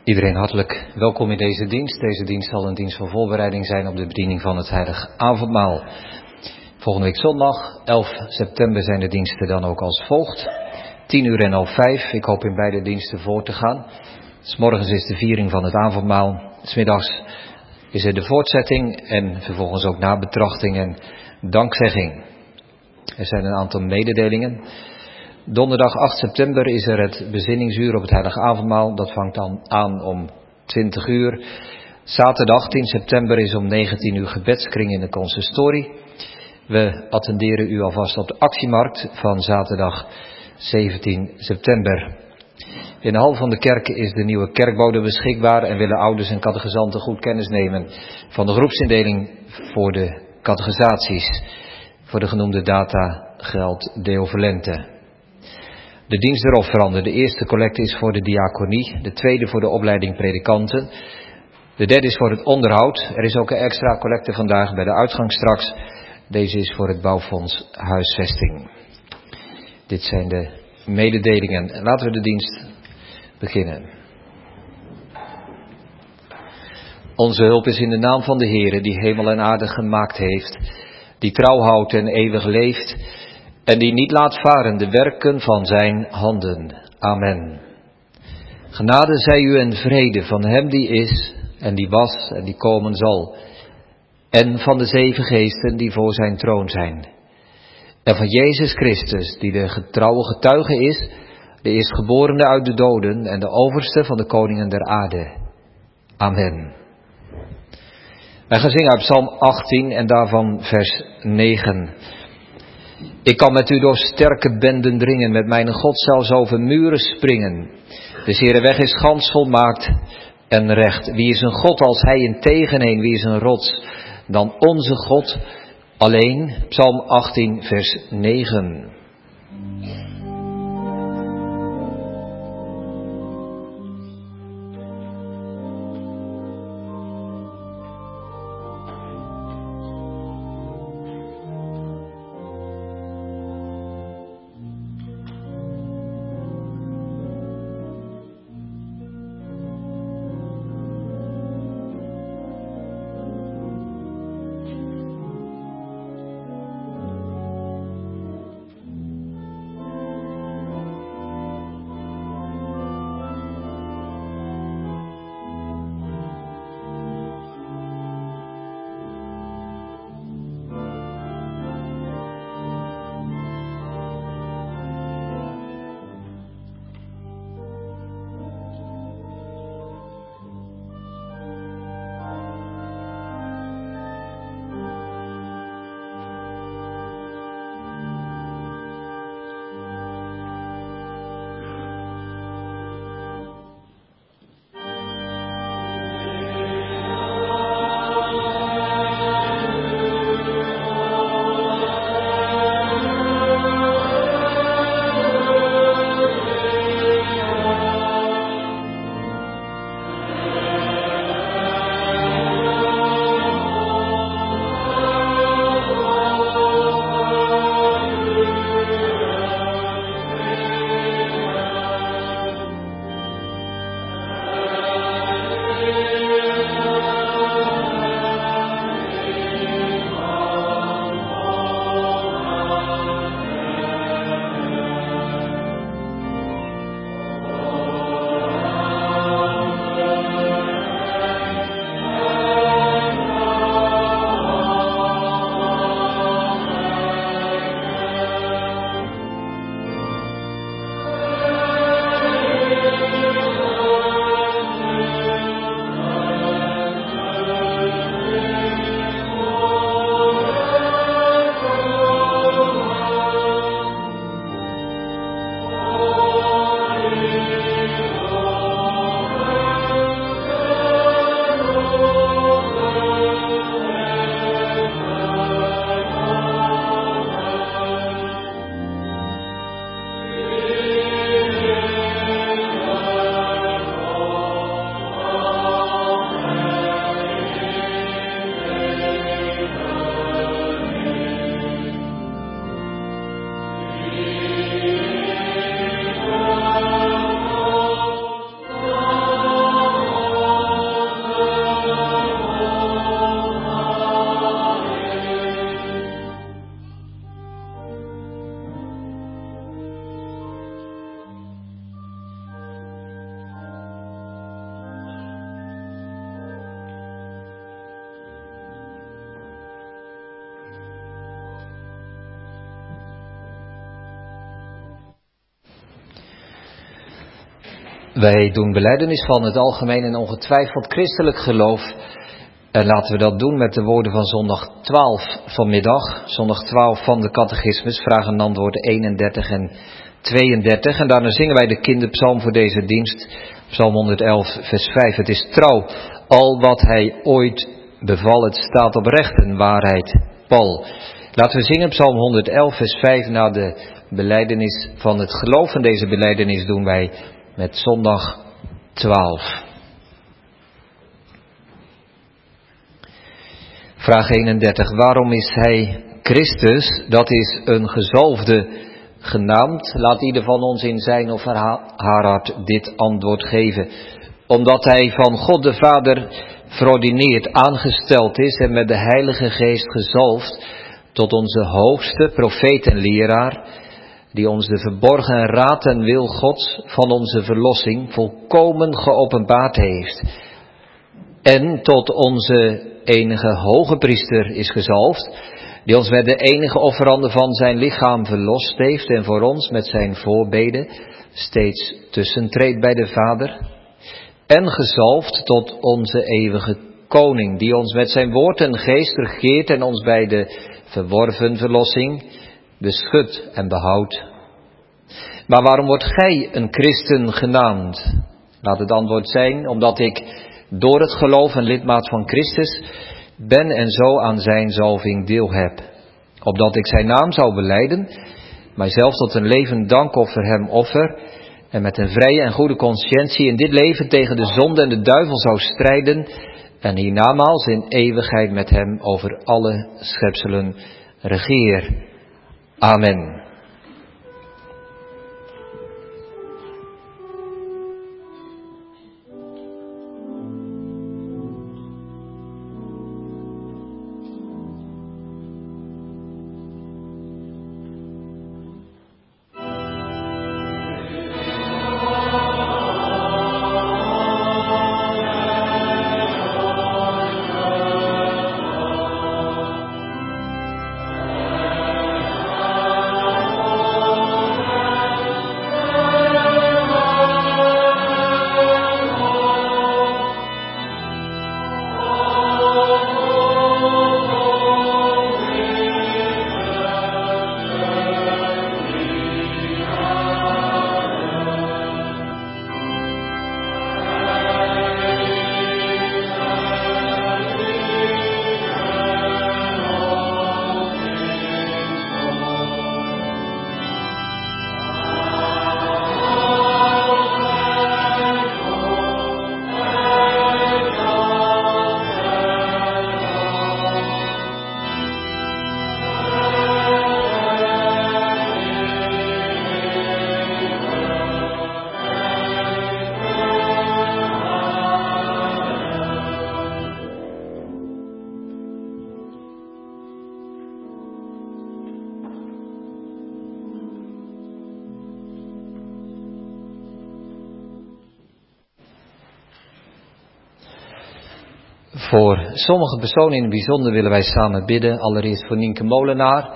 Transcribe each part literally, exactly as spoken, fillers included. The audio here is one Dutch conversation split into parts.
Iedereen hartelijk welkom in deze dienst. Deze dienst zal een dienst van voorbereiding zijn op de bediening van het heilige avondmaal. Volgende week zondag, elf september, zijn de diensten dan ook als volgt. tien uur en half vijf. Ik hoop in beide diensten voor te gaan. 'S Morgens is de viering van het avondmaal. 's Middags is er de voortzetting en vervolgens ook nabetrachting en dankzegging. Er zijn een aantal mededelingen. Donderdag acht september is er het bezinningsuur op het heilige avondmaal. Dat vangt dan aan om twintig uur. Zaterdag tien september is om negentien uur gebedskring in de consistorie. We attenderen u alvast op de actiemarkt van zaterdag zeventien september. In de hal van de kerk is de nieuwe kerkbode beschikbaar en willen ouders en catechizanten goed kennis nemen van de groepsindeling voor de catechisaties. Voor de genoemde data geldt deo volente. De dienstofferande. De eerste collecte is voor de diaconie, de tweede voor de opleiding predikanten. De derde is voor het onderhoud. Er is ook een extra collecte vandaag bij de uitgang straks. Deze is voor het bouwfonds huisvesting. Dit zijn de mededelingen. Laten we de dienst beginnen. Onze hulp is in de naam van de Heere, die hemel en aarde gemaakt heeft, die trouw houdt en eeuwig leeft en die niet laat varen de werken van zijn handen. Amen. Genade zij u en vrede van hem die is en die was en die komen zal, en van de zeven geesten die voor zijn troon zijn, en van Jezus Christus, die de getrouwe getuige is, de eerstgeborene uit de doden en de overste van de koningen der aarde. Amen. Wij gaan zingen uit Psalm achttien en daarvan vers negen. Ik kan met u door sterke benden dringen, met mijn God zelfs over muren springen. De Heere weg is gans volmaakt en recht. Wie is een God als hij in tegenheen, wie is een rots dan onze God alleen? Psalm achttien vers negen. Wij doen belijdenis van het algemeen en ongetwijfeld christelijk geloof. En laten we dat doen met de woorden van zondag twaalf vanmiddag. Zondag twaalf van de catechismus, vraag en antwoord eenendertig en tweeëndertig. En daarna zingen wij de kinderpsalm voor deze dienst. Psalm honderdelf vers vijf. Het is trouw, al wat hij ooit beval, het staat op recht en waarheid. Paul. Laten we zingen psalm honderdelf vers vijf na de belijdenis van het geloof. En deze belijdenis doen wij met zondag twaalf. Vraag eenendertig. Waarom is hij Christus, dat is een gezalfde, genaamd? Laat ieder van ons in zijn of haar hart dit antwoord geven. Omdat hij van God de Vader verordineerd, aangesteld is en met de Heilige Geest gezalfd tot onze hoogste profeet en leraar, die ons de verborgen raad en wil Gods van onze verlossing volkomen geopenbaard heeft. En tot onze enige hoge priester is gezalfd, die ons met de enige offerande van zijn lichaam verlost heeft en voor ons met zijn voorbeden steeds tussentreedt bij de Vader. En gezalfd tot onze eeuwige koning, die ons met zijn woord en geest regeert en ons bij de verworven verlossing beschut en behoudt. Maar waarom wordt gij een christen genaamd? Laat het antwoord zijn, omdat ik door het geloof een lidmaat van Christus ben en zo aan zijn zalving deel heb. Opdat ik zijn naam zou belijden, mijzelf tot een levend dankoffer hem offer en met een vrije en goede consciëntie in dit leven tegen de zonde en de duivel zou strijden en hiernamaals in eeuwigheid met hem over alle schepselen regeer. Amen. Voor sommige personen in het bijzonder willen wij samen bidden. Allereerst voor Nienke Molenaar.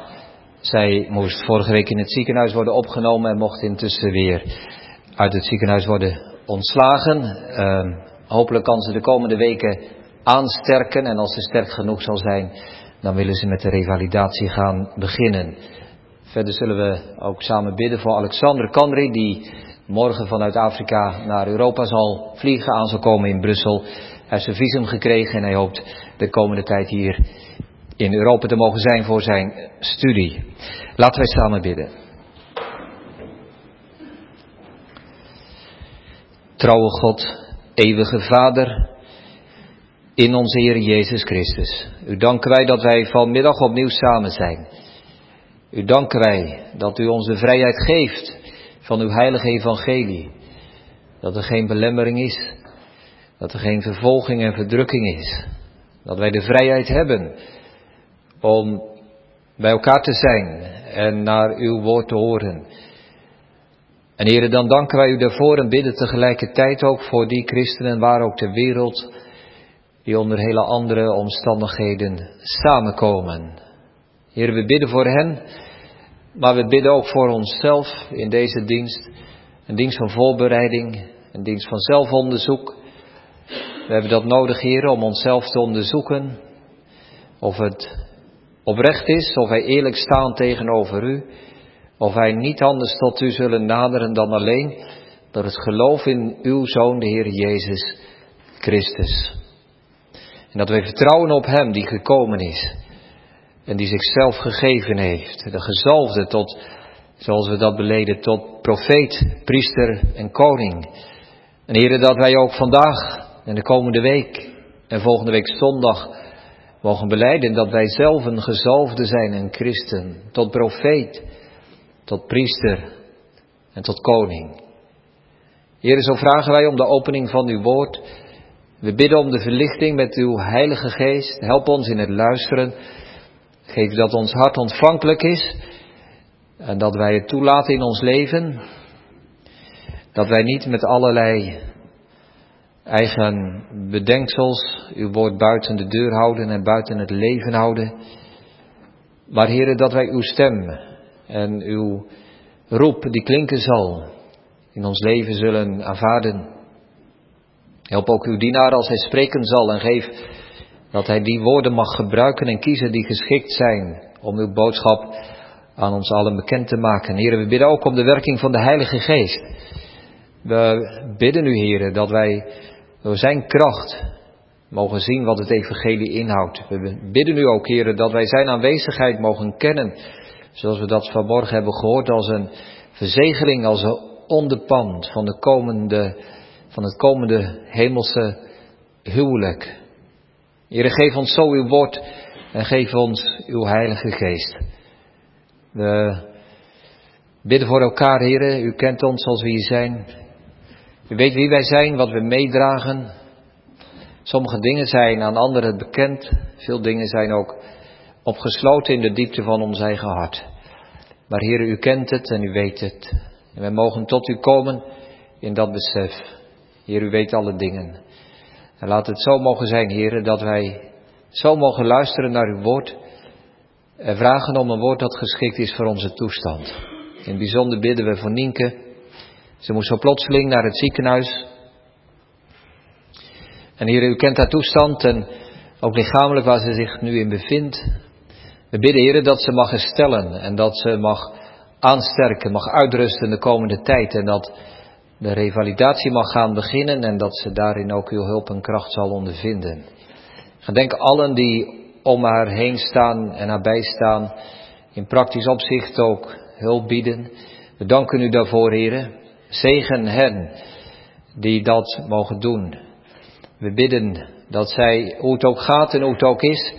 Zij moest vorige week in het ziekenhuis worden opgenomen en mocht intussen weer uit het ziekenhuis worden ontslagen. Uh, hopelijk kan ze de komende weken aansterken en als ze sterk genoeg zal zijn, dan willen ze met de revalidatie gaan beginnen. Verder zullen we ook samen bidden voor Alexander Kanri, die morgen vanuit Afrika naar Europa zal vliegen, aan zal komen in Brussel. Hij heeft zijn visum gekregen en hij hoopt de komende tijd hier in Europa te mogen zijn voor zijn studie. Laten wij samen bidden. Trouwe God, eeuwige Vader, in onze Heer Jezus Christus. U danken wij dat wij vanmiddag opnieuw samen zijn. U danken wij dat u ons de vrijheid geeft van uw heilige evangelie. Dat er geen belemmering is. Dat er geen vervolging en verdrukking is. Dat wij de vrijheid hebben om bij elkaar te zijn en naar uw woord te horen. En Heere, dan danken wij u daarvoor en bidden tegelijkertijd ook voor die christenen waar ook ter wereld die onder hele andere omstandigheden samenkomen. Heere, we bidden voor hen, maar we bidden ook voor onszelf in deze dienst. Een dienst van voorbereiding, een dienst van zelfonderzoek. We hebben dat nodig, Heer, om onszelf te onderzoeken. Of het oprecht is, of wij eerlijk staan tegenover u. Of wij niet anders tot u zullen naderen dan alleen door het geloof in uw Zoon, de Heer Jezus Christus. En dat wij vertrouwen op hem die gekomen is. En die zichzelf gegeven heeft. De gezalfde tot, zoals we dat beleden, tot profeet, priester en koning. En Heer, dat wij ook vandaag en de komende week en volgende week zondag mogen belijden dat wij zelf een gezalfde zijn, een christen. Tot profeet, tot priester en tot koning. Heer, zo vragen wij om de opening van uw woord. We bidden om de verlichting met uw Heilige Geest. Help ons in het luisteren. Geef dat ons hart ontvankelijk is. En dat wij het toelaten in ons leven. Dat wij niet met allerlei eigen bedenksels uw woord buiten de deur houden en buiten het leven houden. Maar Heere, dat wij uw stem en uw roep die klinken zal in ons leven zullen aanvaarden. Help ook uw dienaar als hij spreken zal en geef dat hij die woorden mag gebruiken en kiezen die geschikt zijn om uw boodschap aan ons allen bekend te maken. Heere, we bidden ook om de werking van de Heilige Geest. We bidden u, Heere, dat wij door zijn kracht mogen zien wat het evangelie inhoudt. We bidden u ook, Heere, dat wij zijn aanwezigheid mogen kennen, zoals we dat vanmorgen hebben gehoord, als een verzegeling, als een onderpand van, de komende, van het komende hemelse huwelijk. Heere, geef ons zo uw woord en geef ons uw Heilige Geest. We bidden voor elkaar, Heere, u kent ons zoals we hier zijn. U weet wie wij zijn, wat we meedragen. Sommige dingen zijn aan anderen bekend. Veel dingen zijn ook opgesloten in de diepte van ons eigen hart. Maar Heere, u kent het en u weet het. En wij mogen tot u komen in dat besef. Heer, u weet alle dingen. En laat het zo mogen zijn, Heere, dat wij zo mogen luisteren naar uw woord. En vragen om een woord dat geschikt is voor onze toestand. In het bijzonder bidden we voor Nienke. Ze moest zo plotseling naar het ziekenhuis. En Heer, u kent haar toestand en ook lichamelijk waar ze zich nu in bevindt. We bidden, Heer, dat ze mag herstellen en dat ze mag aansterken, mag uitrusten de komende tijd. En dat de revalidatie mag gaan beginnen en dat ze daarin ook uw hulp en kracht zal ondervinden. Gedenk allen die om haar heen staan en haar bijstaan, in praktisch opzicht ook hulp bieden. We danken u daarvoor, Heer. Zegen hen die dat mogen doen. We bidden dat zij, hoe het ook gaat en hoe het ook is,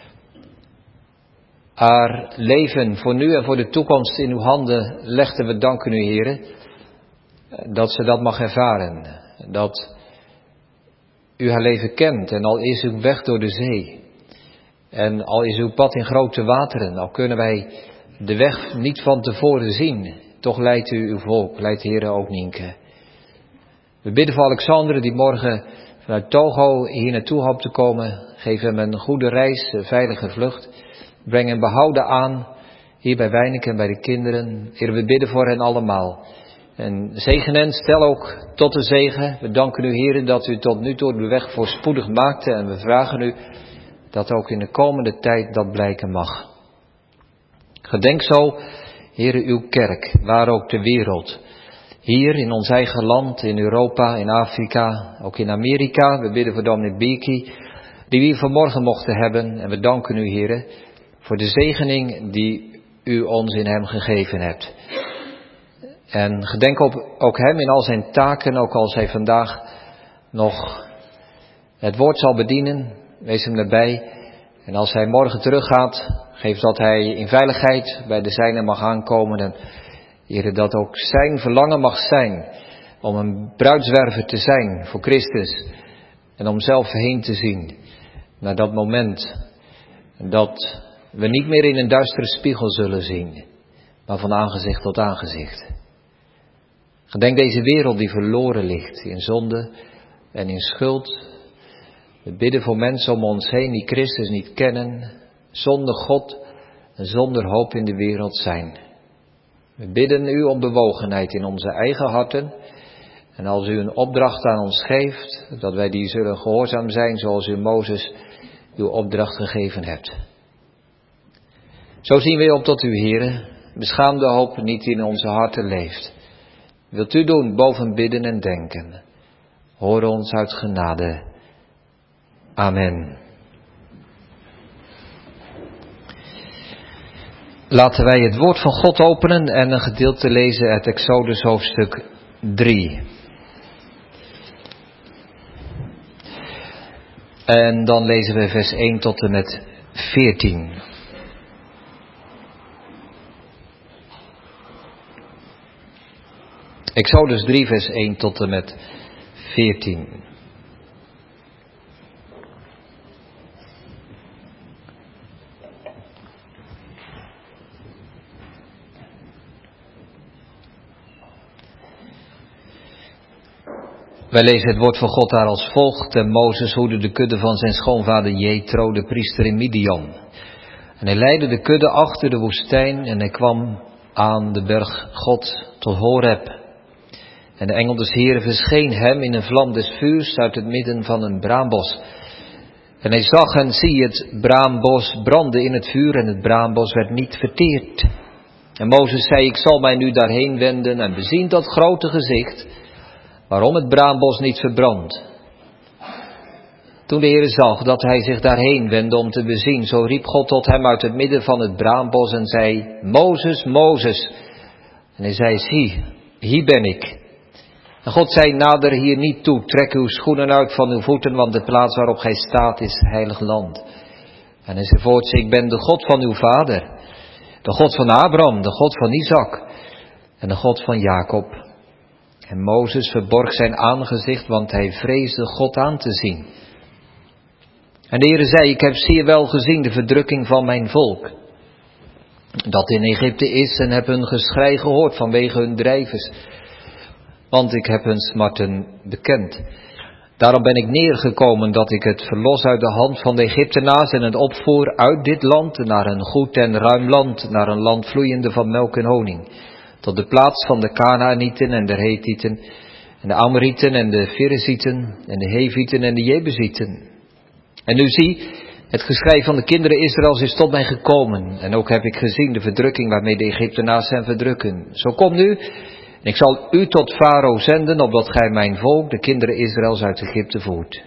haar leven voor nu en voor de toekomst in uw handen legt. En we danken u, Heer, dat ze dat mag ervaren. Dat u haar leven kent en al is uw weg door de zee. En al is uw pad in grote wateren, al kunnen wij de weg niet van tevoren zien. Toch leidt u uw volk, leidt Heer ook Nienke. We bidden voor Alexander die morgen vanuit Togo hier naartoe hoopt te komen. Geef hem een goede reis, een veilige vlucht. Breng hem behouden aan, hier bij Wijneke en bij de kinderen. Heer, we bidden voor hen allemaal. En zegen hen, stel ook tot de zegen. We danken u, Heer, dat u tot nu toe de weg voorspoedig maakte. En we vragen u dat ook in de komende tijd dat blijken mag. Gedenk zo, Heer, uw kerk, waar ook de wereld. Hier in ons eigen land, in Europa, in Afrika, ook in Amerika. We bidden voor dominee Biki, die we hier vanmorgen mochten hebben. En we danken u, Heer, voor de zegening die u ons in hem gegeven hebt. En gedenk op, ook hem in al zijn taken, ook als hij vandaag nog het woord zal bedienen. Wees hem erbij. En als hij morgen teruggaat, geef dat hij in veiligheid bij de zijnen mag aankomen. En Heer, dat ook zijn verlangen mag zijn om een bruidswerver te zijn voor Christus. En om zelf heen te zien naar dat moment dat we niet meer in een duistere spiegel zullen zien, maar van aangezicht tot aangezicht. Gedenk deze wereld die verloren ligt in zonde en in schuld. We bidden voor mensen om ons heen die Christus niet kennen, zonder God en zonder hoop in de wereld zijn. We bidden u om bewogenheid in onze eigen harten En als u een opdracht aan ons geeft, dat wij die zullen gehoorzaam zijn zoals u Mozes uw opdracht gegeven hebt. Zo zien wij op tot u, Heere. Beschaamde hoop niet in onze harten leeft. Wilt u doen boven bidden en denken. Hoor ons uit genade. Amen. Laten wij het woord van God openen en een gedeelte lezen uit Exodus hoofdstuk drie. En dan lezen we vers één tot en met veertien. Exodus drie vers één tot en met veertien. Wij lezen het woord van God daar als volgt. En Mozes hoedde de kudde van zijn schoonvader Jethro, de priester in Midian. En hij leidde de kudde achter de woestijn en hij kwam aan de berg God tot Horeb. En de engel des Heeren verscheen hem in een vlam des vuurs uit het midden van een braambos. En hij zag en zie het braambos brandde in het vuur en het braambos werd niet verteerd. En Mozes zei, ik zal mij nu daarheen wenden en bezien dat grote gezicht, waarom het braambos niet verbrandt. Toen de Heere zag dat hij zich daarheen wendde om te bezien, zo riep God tot hem uit het midden van het braambos en zei, Mozes, Mozes. En hij zei, zie, hier ben ik. En God zei, nader hier niet toe, trek uw schoenen uit van uw voeten, want de plaats waarop gij staat is heilig land. En hij zei voort, ik ben de God van uw vader, de God van Abraham, de God van Isaac en de God van Jacob. En Mozes verborg zijn aangezicht, want hij vreesde God aan te zien. En de Heere zei, ik heb zeer wel gezien de verdrukking van mijn volk, dat in Egypte is, en heb hun geschrei gehoord vanwege hun drijvers. Want ik heb hun smarten bekend. Daarom ben ik neergekomen dat ik het verlos uit de hand van de Egyptenaars en het opvoer uit dit land naar een goed en ruim land, naar een land vloeiende van melk en honing. Tot de plaats van de Kanaanieten en de Hethieten en de Amorieten en de Ferezieten en de Hevieten en de Jebusieten. En nu zie, het geschrei van de kinderen Israëls is tot mij gekomen. En ook heb ik gezien de verdrukking waarmee de Egyptenaars hen verdrukken. Zo kom nu, en ik zal u tot Farao zenden, opdat gij mijn volk, de kinderen Israëls, uit Egypte voert.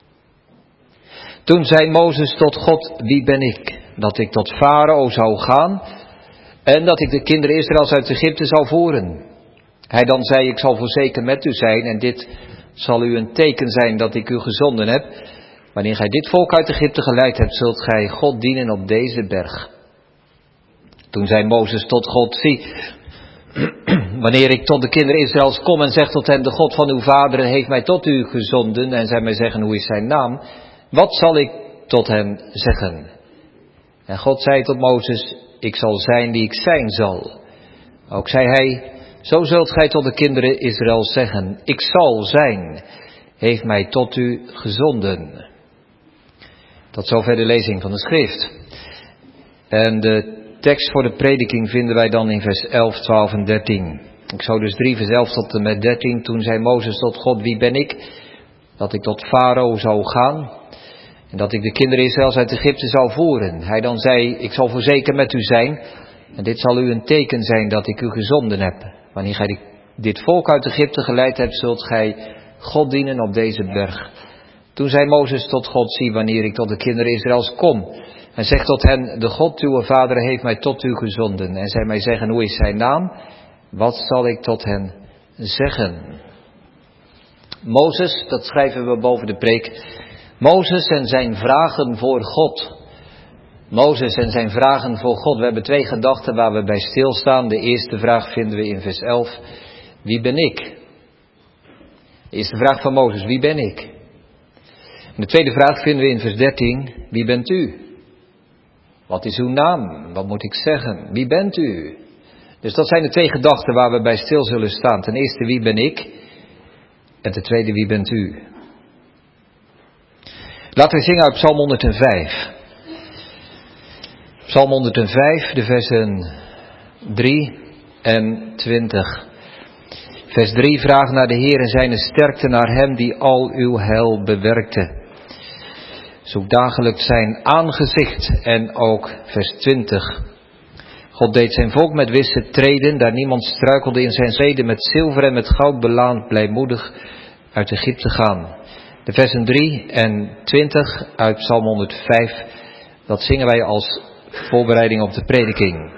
Toen zei Mozes tot God, wie ben ik, dat ik tot Farao zou gaan en dat ik de kinderen Israëls uit Egypte zou voeren. Hij dan zei, ik zal voorzeker met u zijn en dit zal u een teken zijn dat ik u gezonden heb. Wanneer gij dit volk uit Egypte geleid hebt, zult gij God dienen op deze berg. Toen zei Mozes tot God, zie, wanneer ik tot de kinderen Israëls kom en zeg tot hen, de God van uw vaderen heeft mij tot u gezonden, en zij mij zeggen, hoe is zijn naam? Wat zal ik tot hen zeggen? En God zei tot Mozes, ik zal zijn die ik zijn zal. Ook zei hij, zo zult gij tot de kinderen Israëls zeggen, ik zal zijn, heeft mij tot u gezonden. Tot zover de lezing van de schrift. En de tekst voor de prediking vinden wij dan in vers elf, twaalf en dertien. Exodus drie, vers elf tot en met dertien. Toen zei Mozes tot God, wie ben ik, dat ik tot Farao zou gaan en dat ik de kinderen Israëls uit Egypte zou voeren. Hij dan zei, ik zal voorzeker met u zijn en dit zal u een teken zijn dat ik u gezonden heb. Wanneer gij dit volk uit Egypte geleid hebt, zult gij God dienen op deze berg. Toen zei Mozes tot God, zie, wanneer ik tot de kinderen Israëls kom en zeg tot hen, de God uw vader heeft mij tot u gezonden. En zij mij zeggen, hoe is zijn naam? Wat zal ik tot hen zeggen? Mozes, dat schrijven we boven de preek. Mozes en zijn vragen voor God. Mozes en zijn vragen voor God. We hebben twee gedachten waar we bij stilstaan. De eerste vraag vinden we in vers elf. Wie ben ik? De eerste vraag van Mozes, wie ben ik? En de tweede vraag vinden we in vers dertien. Wie bent u? Wat is uw naam? Wat moet ik zeggen? Wie bent u? Dus dat zijn de twee gedachten waar we bij stil zullen staan. Ten eerste, wie ben ik? En ten tweede, wie bent u? Laten we zingen uit Psalm honderdvijf. Psalm honderdvijf, de versen drie en twintig. Vers drie, vraag naar de Heer en zijne sterkte, naar hem die al uw heil bewerkte. Zoek dagelijks zijn aangezicht. En ook vers twintig. God deed zijn volk met wisse treden, daar niemand struikelde in zijn zeden, met zilver en met goud belaand, blijmoedig uit Egypte gaan. De versen drie en twintig uit Psalm honderdvijf, dat zingen wij als voorbereiding op de prediking.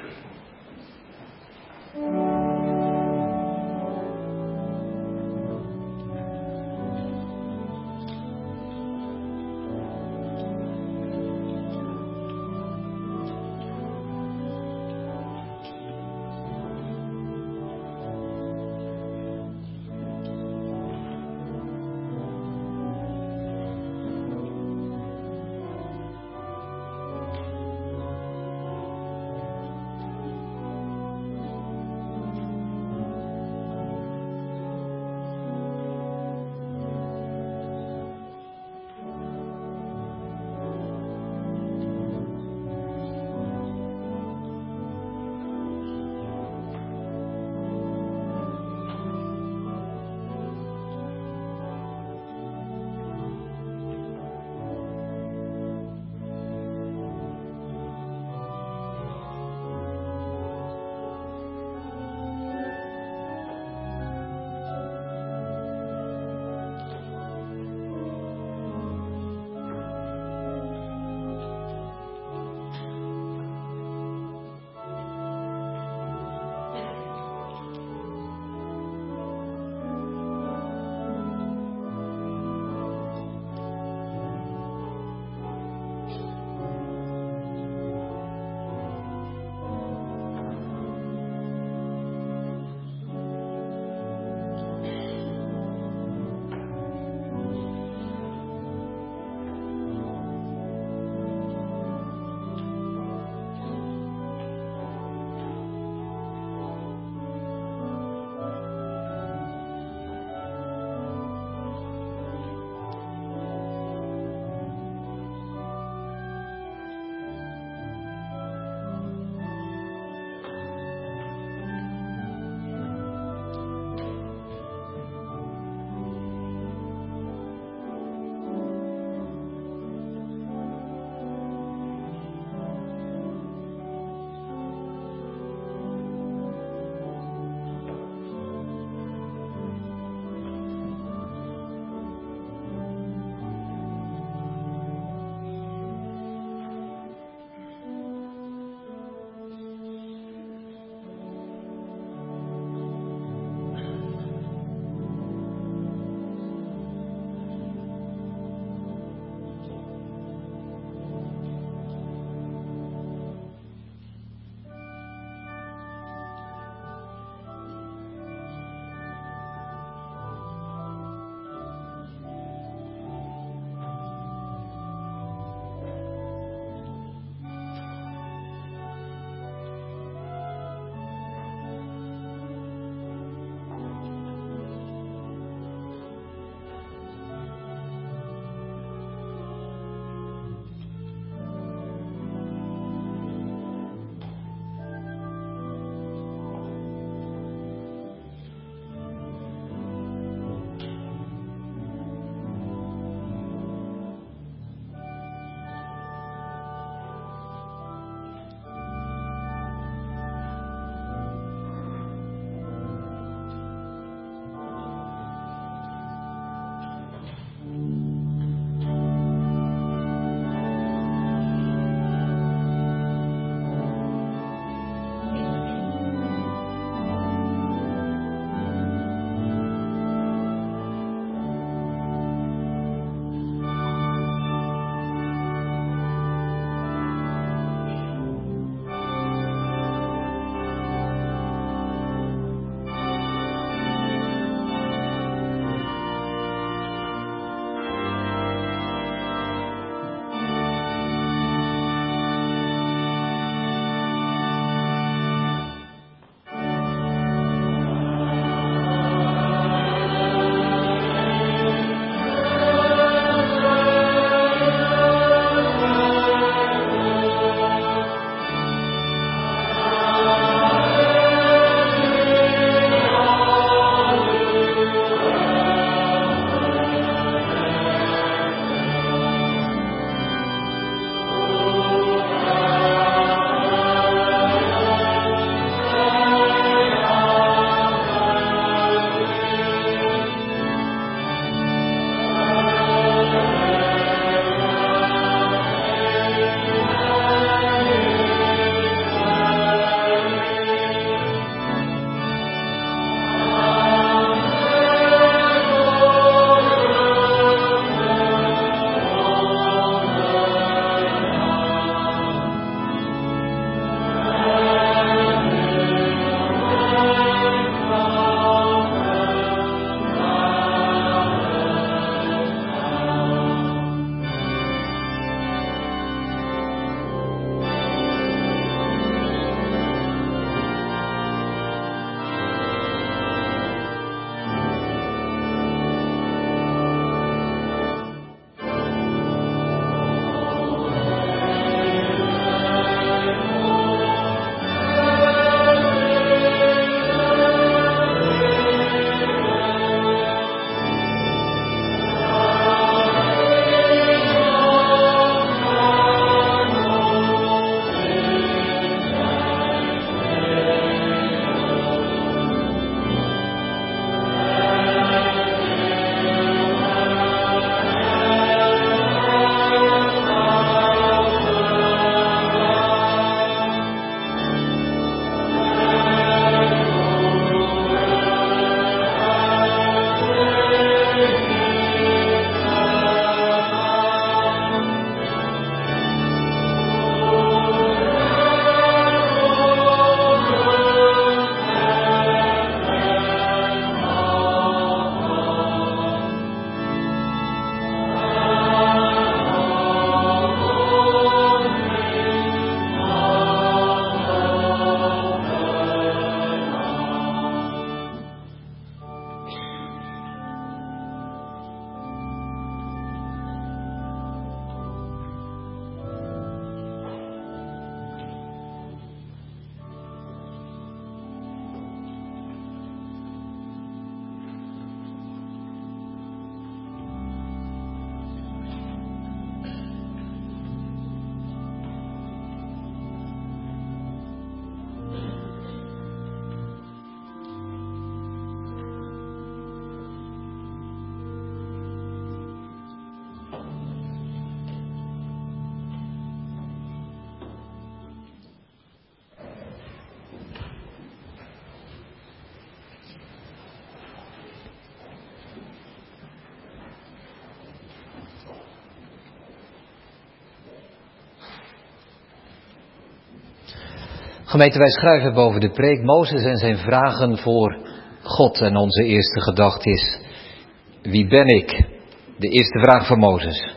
Gemeente, wij schrijven boven de preek Mozes en zijn vragen voor God. En onze eerste gedachte is, wie ben ik? De eerste vraag van Mozes.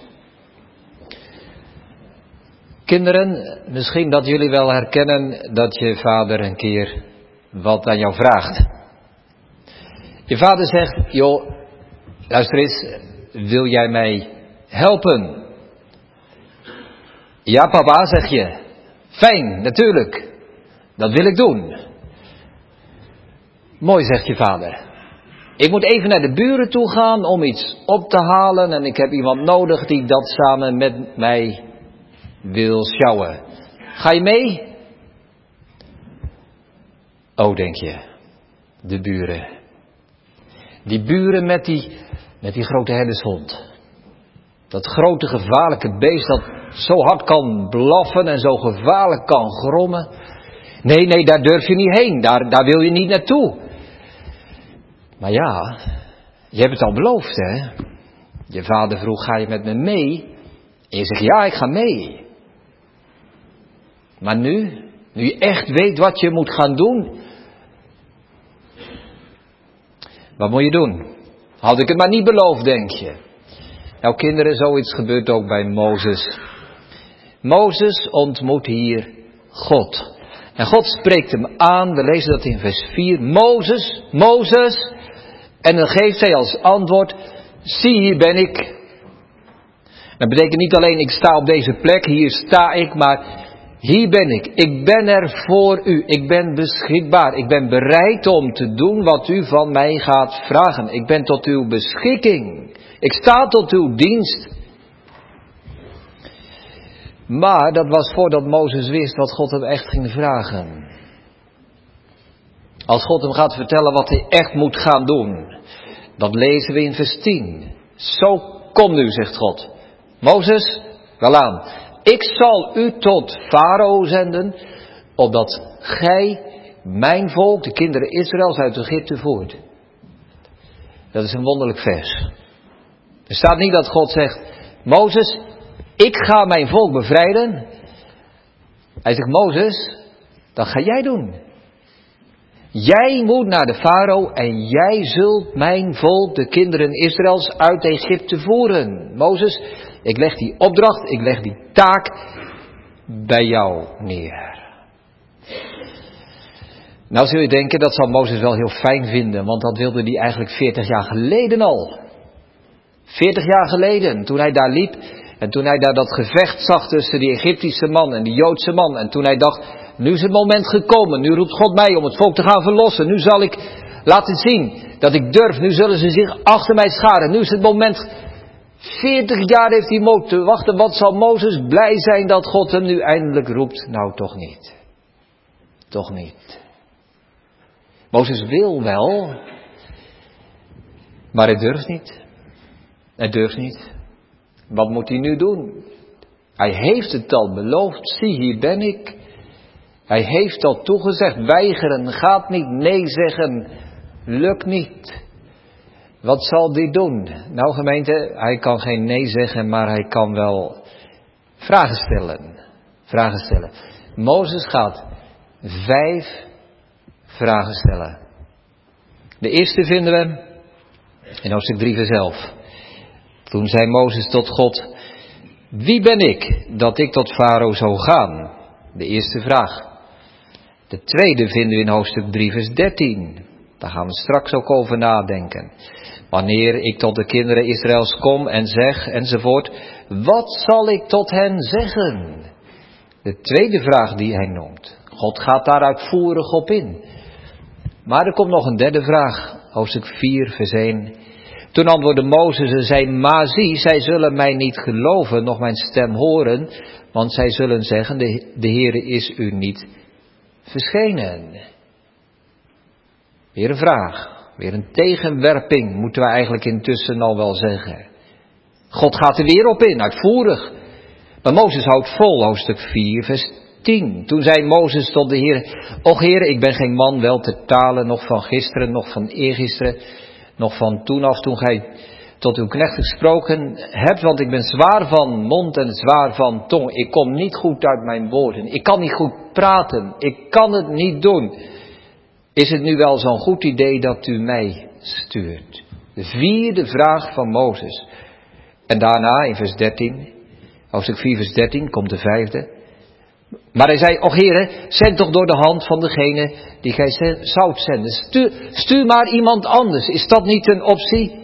Kinderen, misschien dat jullie wel herkennen dat je vader een keer wat aan jou vraagt. Je vader zegt, joh, luister eens, wil jij mij helpen? Ja papa, zeg je. Fijn, natuurlijk. Dat wil ik doen. Mooi, zegt je vader. Ik moet even naar de buren toe gaan om iets op te halen en ik heb iemand nodig die dat samen met mij wil sjouwen. Ga je mee? Oh, denk je, de buren. Die buren met die, met die grote herdershond. Dat grote gevaarlijke beest dat zo hard kan blaffen en zo gevaarlijk kan grommen. Nee, nee, daar durf je niet heen. Daar, daar wil je niet naartoe. Maar ja, je hebt het al beloofd, hè. Je vader vroeg, ga je met me mee? En je zegt, ja, ik ga mee. Maar nu, nu je echt weet wat je moet gaan doen. Wat moet je doen? Had ik het maar niet beloofd, denk je. Nou kinderen, zoiets gebeurt ook bij Mozes. Mozes ontmoet hier God. En God spreekt hem aan, we lezen dat in vers vier. Mozes, Mozes. En dan geeft hij als antwoord, zie hier ben ik. Dat betekent niet alleen ik sta op deze plek, hier sta ik, maar hier ben ik. Ik ben er voor u. Ik ben beschikbaar. Ik ben bereid om te doen wat u van mij gaat vragen. Ik ben tot uw beschikking. Ik sta tot uw dienst. Maar dat was voordat Mozes wist wat God hem echt ging vragen. Als God hem gaat vertellen wat hij echt moet gaan doen. Dat lezen we in vers tien. Zo kom nu, zegt God. Mozes, wel aan. Ik zal u tot Farao zenden, opdat gij mijn volk, de kinderen Israëls, uit Egypte voert. Dat is een wonderlijk vers. Er staat niet dat God zegt, Mozes, ik ga mijn volk bevrijden. Hij zegt, Mozes, dat ga jij doen. Jij moet naar de farao en jij zult mijn volk, de kinderen Israëls, uit Egypte voeren. Mozes, ik leg die opdracht, ik leg die taak bij jou neer. Nou zul je denken, dat zal Mozes wel heel fijn vinden, want dat wilde hij eigenlijk veertig jaar geleden al. veertig jaar geleden, toen hij daar liep en toen hij daar dat gevecht zag tussen die Egyptische man en die Joodse man. En toen hij dacht, nu is het moment gekomen, nu roept God mij om het volk te gaan verlossen. Nu zal ik laten zien dat ik durf, nu zullen ze zich achter mij scharen. Nu is het moment, veertig jaar heeft hij moeten wachten. Wat zal Mozes blij zijn dat God hem nu eindelijk roept? Nou, toch niet. Toch niet. Mozes wil wel, maar hij durft niet. Hij durft niet. Wat moet hij nu doen? Hij heeft het al beloofd. Zie, hier ben ik. Hij heeft al toegezegd. Weigeren gaat niet. Nee zeggen lukt niet. Wat zal hij doen? Nou gemeente, hij kan geen nee zeggen, maar hij kan wel vragen stellen. Vragen stellen. Mozes gaat vijf vragen stellen. De eerste vinden we in hoofdstuk drie vers elf. Toen zei Mozes tot God, wie ben ik dat ik tot Farao zou gaan? De eerste vraag. De tweede vinden we in hoofdstuk drie vers dertien. Daar gaan we straks ook over nadenken. Wanneer ik tot de kinderen Israëls kom en zeg enzovoort, wat zal ik tot hen zeggen? De tweede vraag die hij noemt. God gaat daar uitvoerig op in. Maar er komt nog een derde vraag, hoofdstuk vier vers één. Toen antwoordde Mozes en zei, maar zie, zij zullen mij niet geloven, nog mijn stem horen, want zij zullen zeggen, de, de Heere is u niet verschenen. Weer een vraag, weer een tegenwerping, moeten we eigenlijk intussen al wel zeggen. God gaat er weer op in, uitvoerig. Maar Mozes houdt vol, hoofdstuk vier, vers tien. Toen zei Mozes tot de Heer, och Heer, ik ben geen man wel te talen, nog van gisteren, nog van eergisteren, nog van toen af, toen gij tot uw knecht gesproken hebt, want ik ben zwaar van mond en zwaar van tong. Ik kom niet goed uit mijn woorden. Ik kan niet goed praten. Ik kan het niet doen. Is het nu wel zo'n goed idee dat u mij stuurt? De vierde vraag van Mozes. En daarna in vers dertien, hoofdstuk vier vers dertien, komt de vijfde. Maar hij zei, och heren, zend toch door de hand van degene die gij zoudt zenden. Stuur, stuur maar iemand anders. Is dat niet een optie?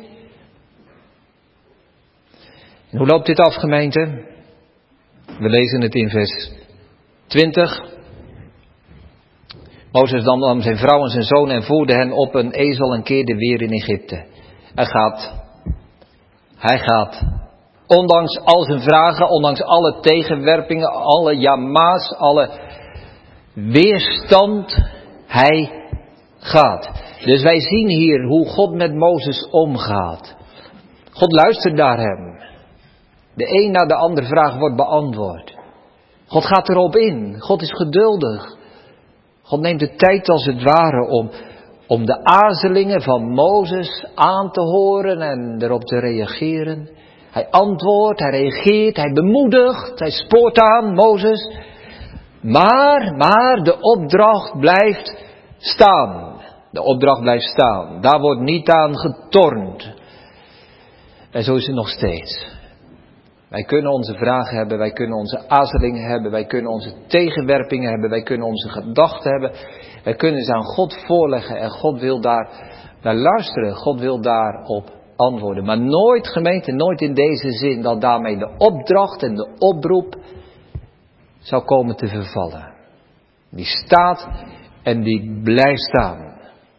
En hoe loopt dit af, gemeente? We lezen het in vers twintig. Mozes dan nam zijn vrouw en zijn zoon en voerde hen op een ezel en keerde weer in Egypte. Hij gaat. Hij gaat. Ondanks al zijn vragen, ondanks alle tegenwerpingen, alle jama's, alle weerstand, hij gaat. Dus wij zien hier hoe God met Mozes omgaat. God luistert naar hem. De een na de andere vraag wordt beantwoord. God gaat erop in. God is geduldig. God neemt de tijd als het ware om, om de aarzelingen van Mozes aan te horen en erop te reageren. Hij antwoordt, hij reageert, hij bemoedigt, hij spoort aan Mozes. Maar, maar de opdracht blijft staan. De opdracht blijft staan. Daar wordt niet aan getornd. En zo is het nog steeds. Wij kunnen onze vragen hebben, wij kunnen onze aarzelingen hebben, wij kunnen onze tegenwerpingen hebben, wij kunnen onze gedachten hebben. Wij kunnen ze aan God voorleggen en God wil daar naar luisteren, God wil daarop antwoorden. Maar nooit, gemeente, nooit in deze zin dat daarmee de opdracht en de oproep zou komen te vervallen. Die staat en die blijft staan.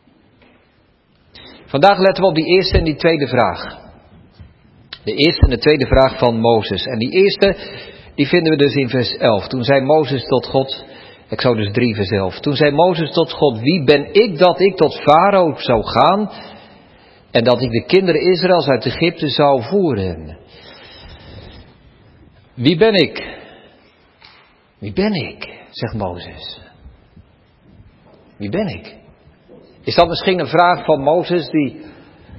Vandaag letten we op die eerste en die tweede vraag. De eerste en de tweede vraag van Mozes. En die eerste, die vinden we dus in vers elf. Toen zei Mozes tot God, Exodus drie vers elf. Toen zei Mozes tot God, wie ben ik dat ik tot Farao zou gaan en dat ik de kinderen Israëls uit Egypte zou voeren? Wie ben ik? Wie ben ik? Zegt Mozes. Wie ben ik? Is dat misschien een vraag van Mozes die...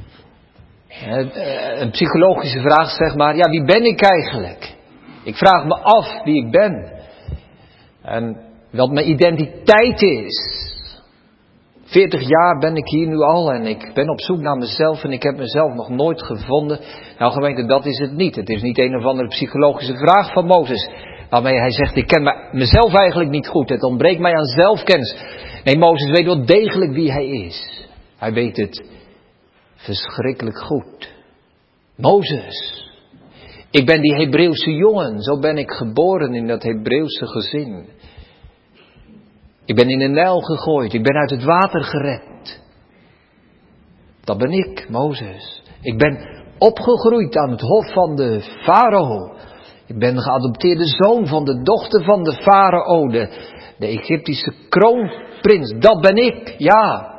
Een psychologische vraag, zeg maar. Ja, wie ben ik eigenlijk? Ik vraag me af wie ik ben. En wat mijn identiteit is. veertig jaar ben ik hier nu al en ik ben op zoek naar mezelf en ik heb mezelf nog nooit gevonden. Nou gemeente, dat is het niet. Het is niet een of andere psychologische vraag van Mozes. Waarmee hij zegt, ik ken mezelf eigenlijk niet goed. Het ontbreekt mij aan zelfkennis. Nee, Mozes weet wel degelijk wie hij is. Hij weet het verschrikkelijk goed. Mozes. Ik ben die Hebreeuwse jongen. Zo ben ik geboren in dat Hebreeuwse gezin. Ik ben in de Nijl gegooid. Ik ben uit het water gered. Dat ben ik, Mozes. Ik ben opgegroeid aan het hof van de farao. Ik ben geadopteerde zoon van de dochter van de farao. De, de Egyptische kroonprins. Dat ben ik, ja.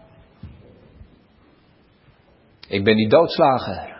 Ik ben die doodslager.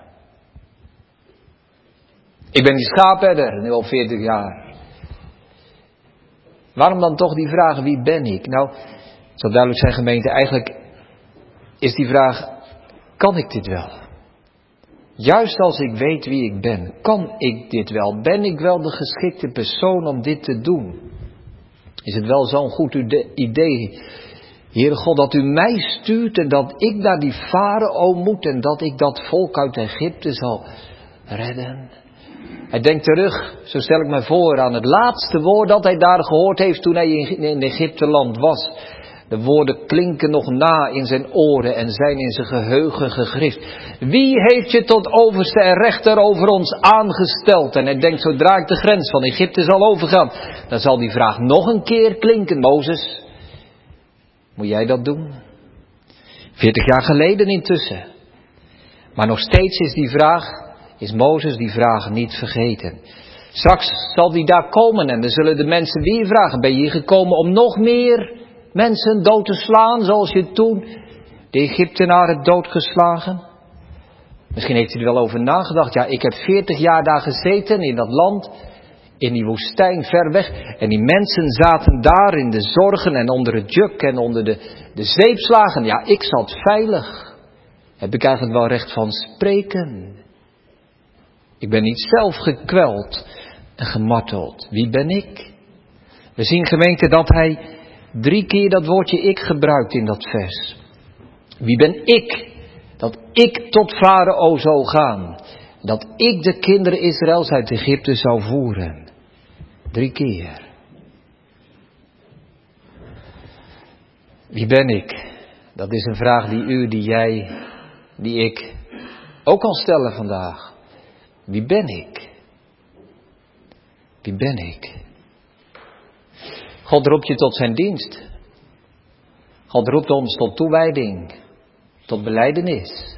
Ik ben die schaapherder, nu al veertig jaar. Waarom dan toch die vraag, wie ben ik? Nou, het zal duidelijk zijn, gemeente, eigenlijk is die vraag, kan ik dit wel? Juist als ik weet wie ik ben, kan ik dit wel? Ben ik wel de geschikte persoon om dit te doen? Is het wel zo'n goed idee, Heere God, dat u mij stuurt en dat ik naar die farao moet en dat ik dat volk uit Egypte zal redden? Hij denkt terug, zo stel ik me voor, aan het laatste woord dat hij daar gehoord heeft toen hij in Egypte land was. De woorden klinken nog na in zijn oren en zijn in zijn geheugen gegrift. Wie heeft je tot overste en rechter over ons aangesteld? En hij denkt, zodra ik de grens van Egypte zal overgaan, dan zal die vraag nog een keer klinken, Mozes. Moet jij dat doen? Veertig jaar geleden intussen. Maar nog steeds is die vraag, is Mozes die vraag niet vergeten. Straks zal die daar komen en dan zullen de mensen weer vragen, ben je hier gekomen om nog meer mensen dood te slaan, zoals je toen de Egyptenaren doodgeslagen? Misschien heeft hij er wel over nagedacht. Ja, ik heb veertig jaar daar gezeten in dat land, in die woestijn ver weg. En die mensen zaten daar in de zorgen en onder het juk en onder de, de zweepslagen. Ja, ik zat veilig. heb ik eigenlijk wel recht van spreken. Ik ben niet zelf gekweld en gemarteld. Wie ben ik? We zien, gemeente, dat hij drie keer dat woordje ik gebruikt in dat vers. Wie ben ik? Dat ik tot Farao zou gaan. Dat ik de kinderen Israëls uit Egypte zou voeren. Drie keer. Wie ben ik? Dat is een vraag die u, die jij, die ik ook kan stellen vandaag. Wie ben ik? Wie ben ik? God roept je tot zijn dienst. God roept ons tot toewijding, tot belijdenis,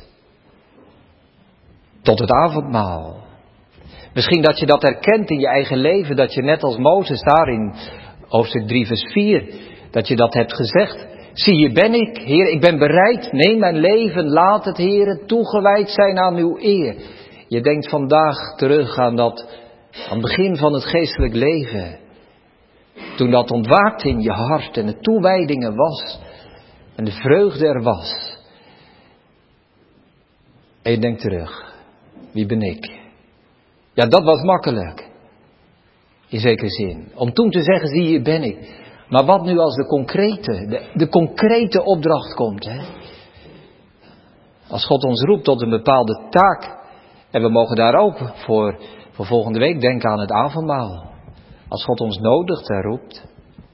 tot het avondmaal. Misschien dat je dat herkent in je eigen leven, dat je net als Mozes daar in hoofdstuk drie vers vier, dat je dat hebt gezegd. Zie, hier ben ik, Heer, ik ben bereid, neem mijn leven, laat het, Heer, toegewijd zijn aan uw eer. Je denkt vandaag terug aan dat, aan het begin van het geestelijk leven. Toen dat ontwaakte in je hart en de toewijding er was en de vreugde er was. En je denkt terug, wie ben ik? Ja, dat was makkelijk. In zekere zin. Om toen te zeggen, zie hier ben ik. Maar wat nu als de concrete, de, de concrete opdracht komt, hè? Als God ons roept tot een bepaalde taak. En we mogen daar ook voor, voor volgende week denken aan het avondmaal. Als God ons nodigt en roept.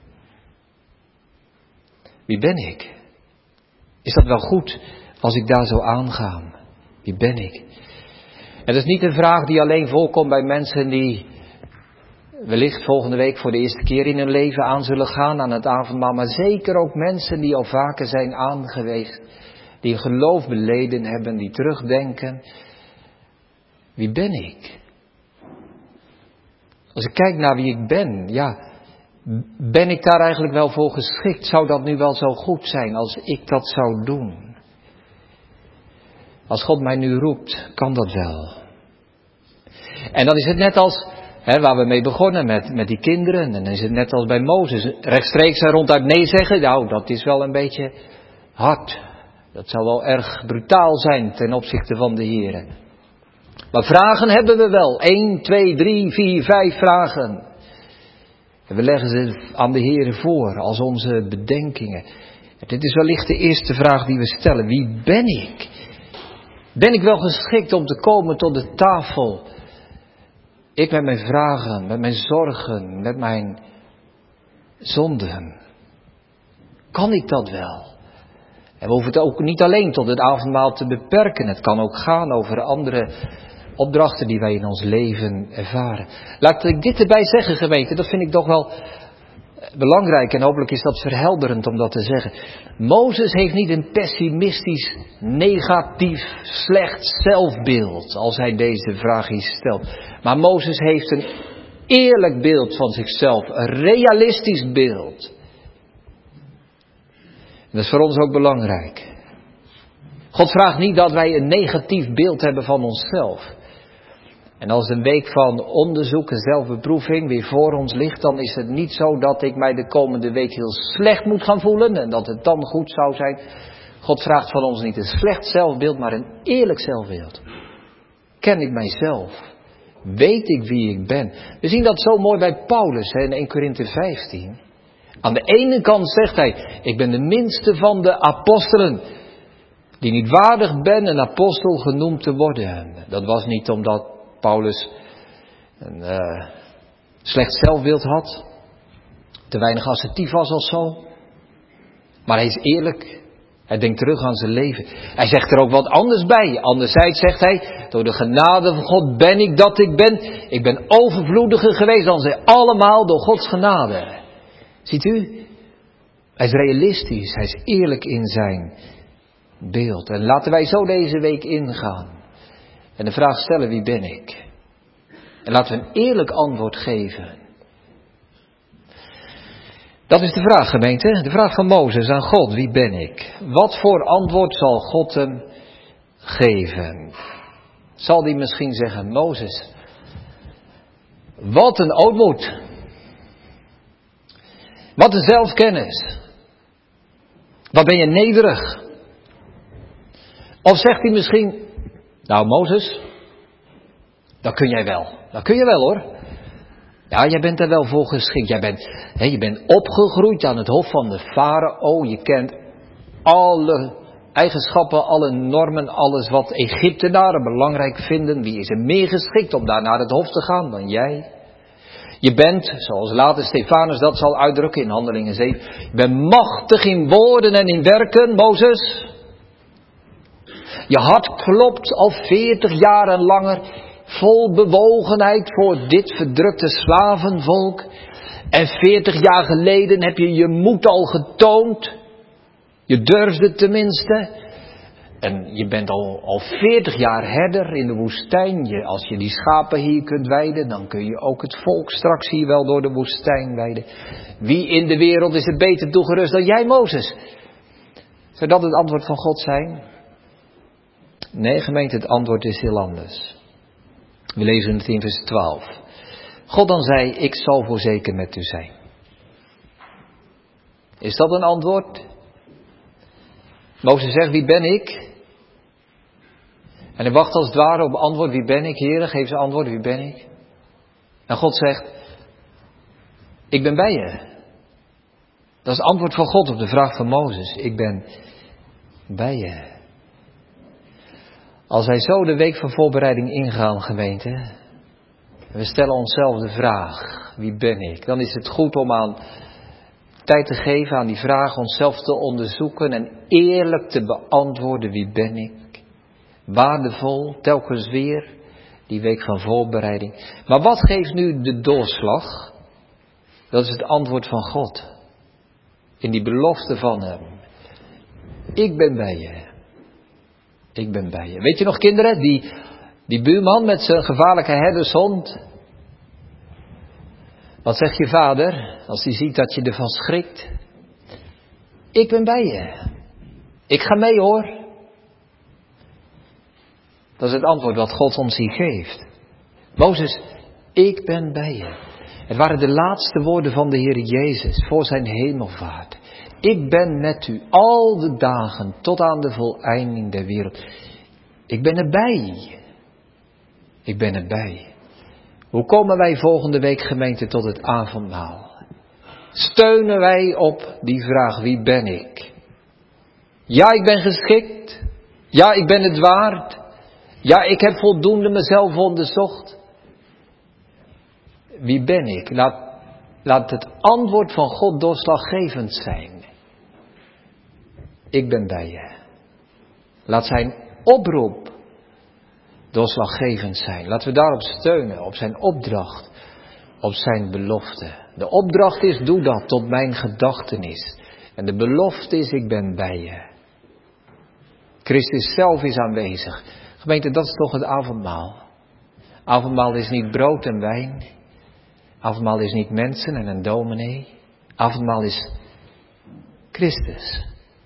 Wie ben ik? Is dat wel goed als ik daar zou aangaan? Wie ben ik? En dat is niet een vraag die alleen voorkomt bij mensen die wellicht volgende week voor de eerste keer in hun leven aan zullen gaan aan het avondmaal. Maar zeker ook mensen die al vaker zijn aangewezen. Die een geloof beleden hebben, die terugdenken. Wie ben ik? Als ik kijk naar wie ik ben, ja, ben ik daar eigenlijk wel voor geschikt? Zou dat nu wel zo goed zijn als ik dat zou doen? Als God mij nu roept, kan dat wel. En dan is het net als, hè, waar we mee begonnen met, met die kinderen, en dan is het net als bij Mozes, rechtstreeks en ronduit nee zeggen, nou, dat is wel een beetje hard. Dat zou wel erg brutaal zijn ten opzichte van de Heere. Maar vragen hebben we wel. één, twee, drie, vier, vijf vragen. En we leggen ze aan de Heere voor als onze bedenkingen. En dit is wellicht de eerste vraag die we stellen. Wie ben ik? Ben ik wel geschikt om te komen tot de tafel? Ik met mijn vragen, met mijn zorgen, met mijn zonden. Kan ik dat wel? En we hoeven het ook niet alleen tot het avondmaal te beperken. Het kan ook gaan over andere opdrachten die wij in ons leven ervaren. Laat ik dit erbij zeggen, gemeente, dat vind ik toch wel belangrijk en hopelijk is dat verhelderend om dat te zeggen. Mozes heeft niet een pessimistisch, negatief, slecht zelfbeeld als hij deze vraag hier stelt. Maar Mozes heeft een eerlijk beeld van zichzelf, een realistisch beeld. Dat is voor ons ook belangrijk. God vraagt niet dat wij een negatief beeld hebben van onszelf. En als een week van onderzoek en zelfbeproeving weer voor ons ligt, dan is het niet zo dat ik mij de komende week heel slecht moet gaan voelen en dat het dan goed zou zijn. God vraagt van ons niet een slecht zelfbeeld, maar een eerlijk zelfbeeld. Ken ik mijzelf? Weet ik wie ik ben? We zien dat zo mooi bij Paulus hè, in eerste Korinthe vijftien. Aan de ene kant zegt hij, ik ben de minste van de apostelen, die niet waardig ben een apostel genoemd te worden. Dat was niet omdat Paulus een uh, slecht zelfbeeld had, te weinig assertief was of zo. Maar hij is eerlijk, hij denkt terug aan zijn leven. Hij zegt er ook wat anders bij. Anderzijds zegt hij, door de genade van God ben ik dat ik ben. Ik ben overvloediger geweest dan zij allemaal door Gods genade. Ziet u? Hij is realistisch, hij is eerlijk in zijn beeld. En laten wij zo deze week ingaan. En de vraag stellen, wie ben ik? En laten we een eerlijk antwoord geven. Dat is de vraag, gemeente. De vraag van Mozes aan God, wie ben ik? Wat voor antwoord zal God hem geven? Zal hij misschien zeggen, Mozes, wat een ootmoed. Wat een zelfkennis. Wat ben je nederig. Of zegt hij misschien, nou Mozes, dat kun jij wel. Dat kun je wel hoor. Ja, jij bent er wel voor geschikt. Jij bent, hè, je bent opgegroeid aan het hof van de farao. Je kent alle eigenschappen, alle normen, alles wat Egyptenaren belangrijk vinden. Wie is er meer geschikt om daar naar het hof te gaan dan jij? Je bent, zoals later Stefanus dat zal uitdrukken in Handelingen zeven. Je bent machtig in woorden en in werken, Mozes. Je hart klopt al veertig jaar en langer vol bewogenheid voor dit verdrukte slavenvolk. En veertig jaar geleden heb je je moed al getoond. Je durfde tenminste. En je bent al, al veertig jaar herder in de woestijn. Je, als je die schapen hier kunt weiden, dan kun je ook het volk straks hier wel door de woestijn weiden. Wie in de wereld is er beter toegerust dan jij, Mozes? Zou dat het antwoord van God zijn? Nee, gemeente, het antwoord is heel anders. We lezen het in vers twaalf. God dan zei, ik zal voorzeker met u zijn. Is dat een antwoord? Mozes zegt, wie ben ik? En hij wacht als het ware op antwoord, wie ben ik, Heere? Geef ze antwoord, wie ben ik? En God zegt, ik ben bij je. Dat is het antwoord van God op de vraag van Mozes. Ik ben bij je. Als wij zo de week van voorbereiding ingaan, gemeente, we stellen onszelf de vraag, wie ben ik? Dan is het goed om aan tijd te geven aan die vraag, onszelf te onderzoeken en eerlijk te beantwoorden, wie ben ik? Waardevol, telkens weer, die week van voorbereiding. Maar wat geeft nu de doorslag? Dat is het antwoord van God. In die belofte van hem. Ik ben bij je. Ik ben bij je. Weet je nog kinderen, die, die buurman met zijn gevaarlijke herdershond. Wat zegt je vader als hij ziet dat je ervan schrikt? Ik ben bij je. Ik ga mee hoor. Dat is het antwoord wat God ons hier geeft. Mozes, ik ben bij je. Het waren de laatste woorden van de Heer Jezus voor zijn hemelvaart. Ik ben met u al de dagen tot aan de voleinding der wereld. Ik ben erbij. Ik ben erbij. Hoe komen wij volgende week, gemeente, tot het avondmaal? Steunen wij op die vraag, wie ben ik? Ja, ik ben geschikt. Ja, ik ben het waard. Ja, ik heb voldoende mezelf onderzocht. Wie ben ik? Laat, laat het antwoord van God doorslaggevend zijn. Ik ben bij je. Laat zijn oproep doorslaggevend zijn. Laten we daarop steunen, op zijn opdracht, op zijn belofte. De opdracht is, doe dat tot mijn gedachtenis. En de belofte is, ik ben bij je. Christus zelf is aanwezig. Gemeente, dat is toch het avondmaal. Avondmaal is niet brood en wijn. Avondmaal is niet mensen en een dominee. Avondmaal is Christus.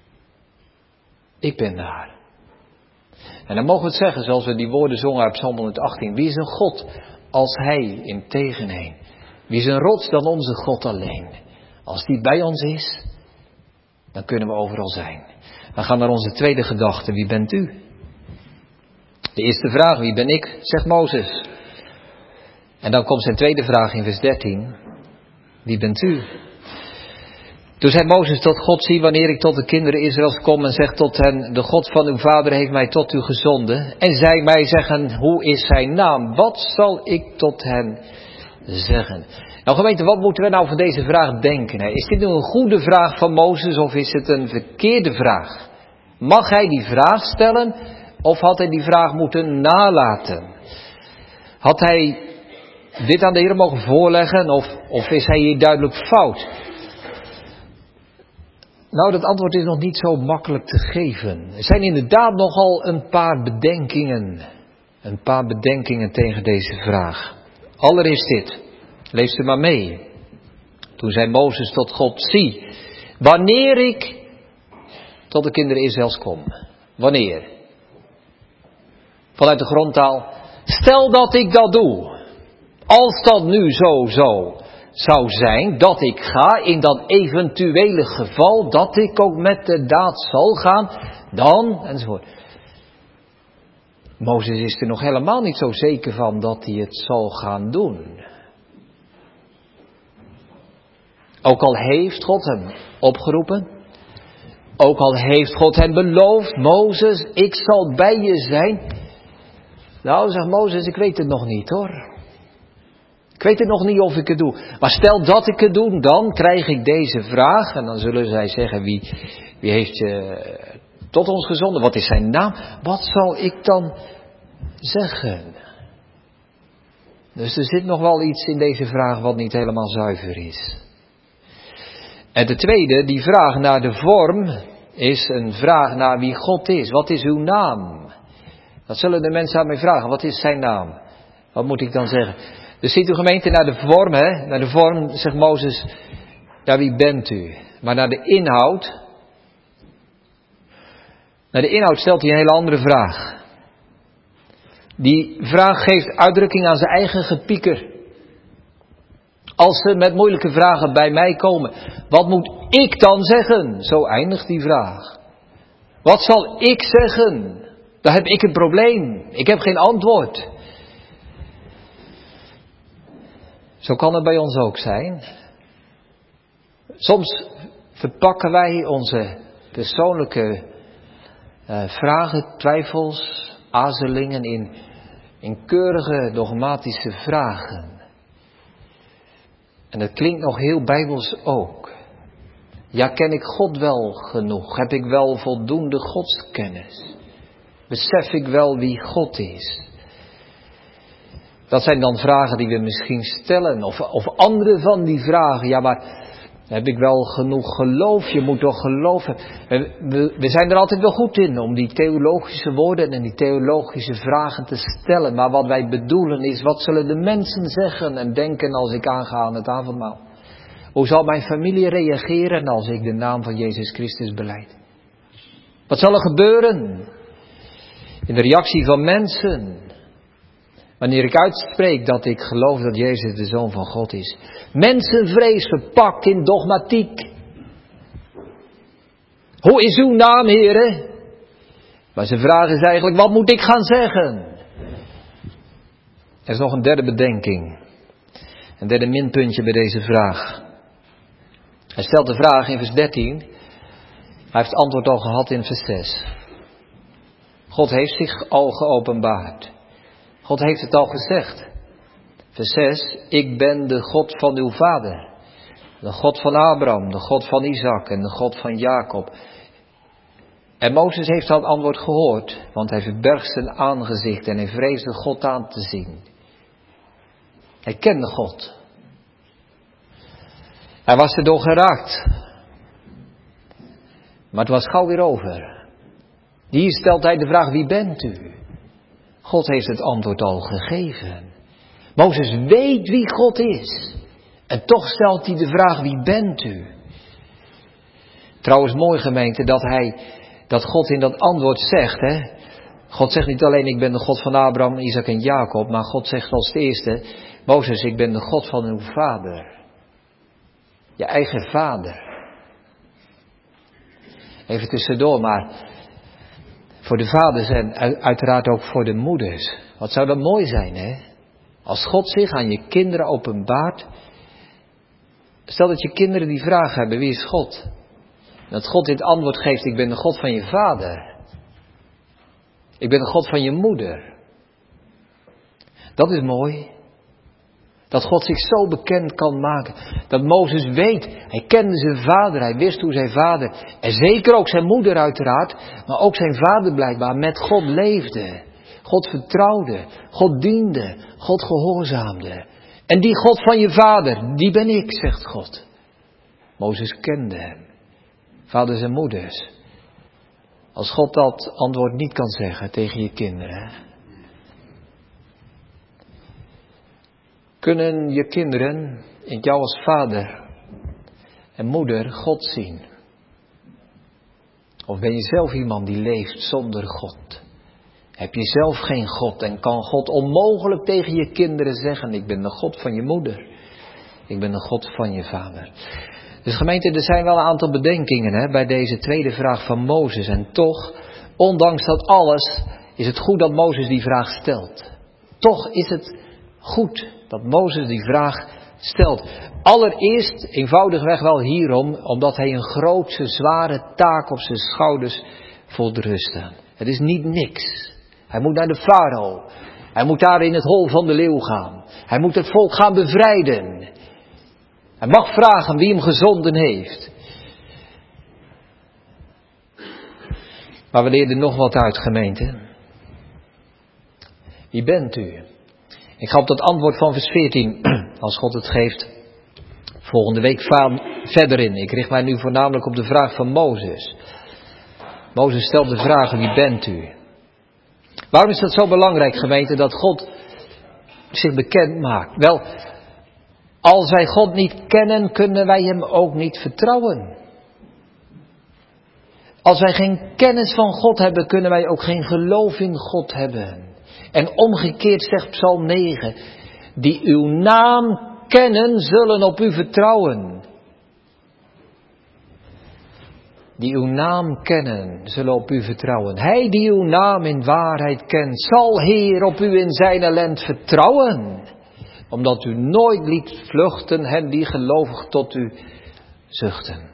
Ik ben daar. En dan mogen we het zeggen, zoals we die woorden zongen uit Psalm honderdachttien. Wie is een God als hij in tegenheen? Wie is een rots dan onze God alleen? Als die bij ons is, dan kunnen we overal zijn. We gaan naar onze tweede gedachte. Wie bent u? De eerste vraag, wie ben ik? Zegt Mozes. En dan komt zijn tweede vraag in vers dertien. Wie bent u? Toen zei Mozes tot God, zie wanneer ik tot de kinderen Israëls kom en zeg tot hen, de God van uw vader heeft mij tot u gezonden. En zij mij zeggen, hoe is zijn naam? Wat zal ik tot hen zeggen? Nou gemeente, wat moeten we nou van deze vraag denken? Hè? Is dit nu een goede vraag van Mozes of is het een verkeerde vraag? Mag hij die vraag stellen of had hij die vraag moeten nalaten? Had hij dit aan de Heer mogen voorleggen of, of is hij hier duidelijk fout? Nou, dat antwoord is nog niet zo makkelijk te geven. Er zijn inderdaad nogal een paar bedenkingen. Een paar bedenkingen tegen deze vraag. Allereerst dit. Lees er maar mee. Toen zei Mozes tot God, zie, wanneer ik tot de kinderen Israëls kom. Wanneer? Vanuit de grondtaal. Stel dat ik dat doe. Als dat nu zo, zo zou zijn dat ik ga, in dat eventuele geval dat ik ook met de daad zal gaan, dan, enzovoort. Mozes is er nog helemaal niet zo zeker van dat hij het zal gaan doen. Ook al heeft God hem opgeroepen. Ook al heeft God hem beloofd. Mozes, ik zal bij je zijn. Nou, zegt Mozes, ik weet het nog niet hoor. Ik weet het nog niet of ik het doe. Maar stel dat ik het doe, dan krijg ik deze vraag. En dan zullen zij zeggen, wie, wie heeft je tot ons gezonden? Wat is zijn naam? Wat zal ik dan zeggen? Dus er zit nog wel iets in deze vraag wat niet helemaal zuiver is. En de tweede, die vraag naar de vorm, is een vraag naar wie God is. Wat is uw naam? Dat zullen de mensen aan mij vragen. Wat is zijn naam? Wat moet ik dan zeggen? Dus ziet u gemeente, naar de vorm, hè? Naar de vorm zegt Mozes, ja, wie bent u? Maar naar de inhoud, naar de inhoud stelt hij een hele andere vraag. Die vraag geeft uitdrukking aan zijn eigen gepieker. Als ze met moeilijke vragen bij mij komen, wat moet ik dan zeggen? Zo eindigt die vraag. Wat zal ik zeggen? Daar heb ik een probleem. Ik heb geen antwoord. Zo kan het bij ons ook zijn. Soms verpakken wij onze persoonlijke uh, vragen, twijfels, aarzelingen in, in keurige dogmatische vragen. En dat klinkt nog heel bijbels ook. Ja, ken ik God wel genoeg? Heb ik wel voldoende godskennis? Besef ik wel wie God is? Dat zijn dan vragen die we misschien stellen. Of, of andere van die vragen. Ja, maar heb ik wel genoeg geloof? Je moet toch geloven. We, we zijn er altijd wel goed in om die theologische woorden en die theologische vragen te stellen. Maar wat wij bedoelen is, wat zullen de mensen zeggen en denken als ik aanga aan het avondmaal? Hoe zal mijn familie reageren als ik de naam van Jezus Christus belijd? Wat zal er gebeuren in de reactie van mensen wanneer ik uitspreek dat ik geloof dat Jezus de Zoon van God is? Mensenvrees verpakt in dogmatiek. Hoe is uw naam, heren? Maar zijn vraag is eigenlijk, wat moet ik gaan zeggen? Er is nog een derde bedenking. Een derde minpuntje bij deze vraag. Hij stelt de vraag in vers dertien. Hij heeft antwoord al gehad in vers zes. God heeft zich al geopenbaard. God heeft het al gezegd. Vers zes. Ik ben de God van uw vader. De God van Abraham, de God van Isaac en de God van Jacob. En Mozes heeft dat antwoord gehoord. Want hij verbergt zijn aangezicht en hij vreesde God aan te zien. Hij kende God. Hij was erdoor geraakt. Maar het was gauw weer over. Hier stelt hij de vraag, wie bent u? God heeft het antwoord al gegeven. Mozes weet wie God is. En toch stelt hij de vraag, wie bent u? Trouwens, mooi gemeente dat hij, dat God in dat antwoord zegt, hè. God zegt niet alleen, ik ben de God van Abraham, Isaac en Jacob. Maar God zegt als het eerste, Mozes, ik ben de God van uw vader. Je eigen vader. Even tussendoor, maar voor de vaders en uiteraard ook voor de moeders. Wat zou dat mooi zijn, hè? Als God zich aan je kinderen openbaart. Stel dat je kinderen die vraag hebben, wie is God? Dat God dit antwoord geeft, ik ben de God van je vader. Ik ben de God van je moeder. Dat is mooi. Dat God zich zo bekend kan maken. Dat Mozes weet, hij kende zijn vader, hij wist hoe zijn vader, en zeker ook zijn moeder uiteraard, maar ook zijn vader blijkbaar met God leefde. God vertrouwde, God diende, God gehoorzaamde. En die God van je vader, die ben ik, zegt God. Mozes kende hem. Vaders en moeders. Als God dat antwoord niet kan zeggen tegen je kinderen. Kunnen je kinderen in jou als vader en moeder God zien? Of ben je zelf iemand die leeft zonder God? Heb je zelf geen God en kan God onmogelijk tegen je kinderen zeggen, ik ben de God van je moeder. Ik ben de God van je vader. Dus gemeente, er zijn wel een aantal bedenkingen hè, bij deze tweede vraag van Mozes. En toch, ondanks dat alles, is het goed dat Mozes die vraag stelt. Toch is het goed dat Mozes die vraag stelt. Allereerst eenvoudigweg wel hierom, omdat hij een grootse, zware taak op zijn schouders voelt rusten. Het is niet niks. Hij moet naar de farao. Hij moet daar in het hol van de leeuw gaan. Hij moet het volk gaan bevrijden. Hij mag vragen wie hem gezonden heeft. Maar we leerden nog wat uit, gemeente. Wie bent u? Ik ga op dat antwoord van vers veertien, als God het geeft, volgende week verder in. Ik richt mij nu voornamelijk op de vraag van Mozes. Mozes stelt de vraag, wie bent u? Waarom is dat zo belangrijk, gemeente, dat God zich bekend maakt? Wel, als wij God niet kennen, kunnen wij hem ook niet vertrouwen. Als wij geen kennis van God hebben, kunnen wij ook geen geloof in God hebben. En omgekeerd zegt Psalm negen, die uw naam kennen, zullen op u vertrouwen. Die uw naam kennen, zullen op u vertrouwen. Hij die uw naam in waarheid kent, zal Heer op u in zijn ellend vertrouwen. Omdat u nooit liet vluchten hen die gelovig tot u zuchten.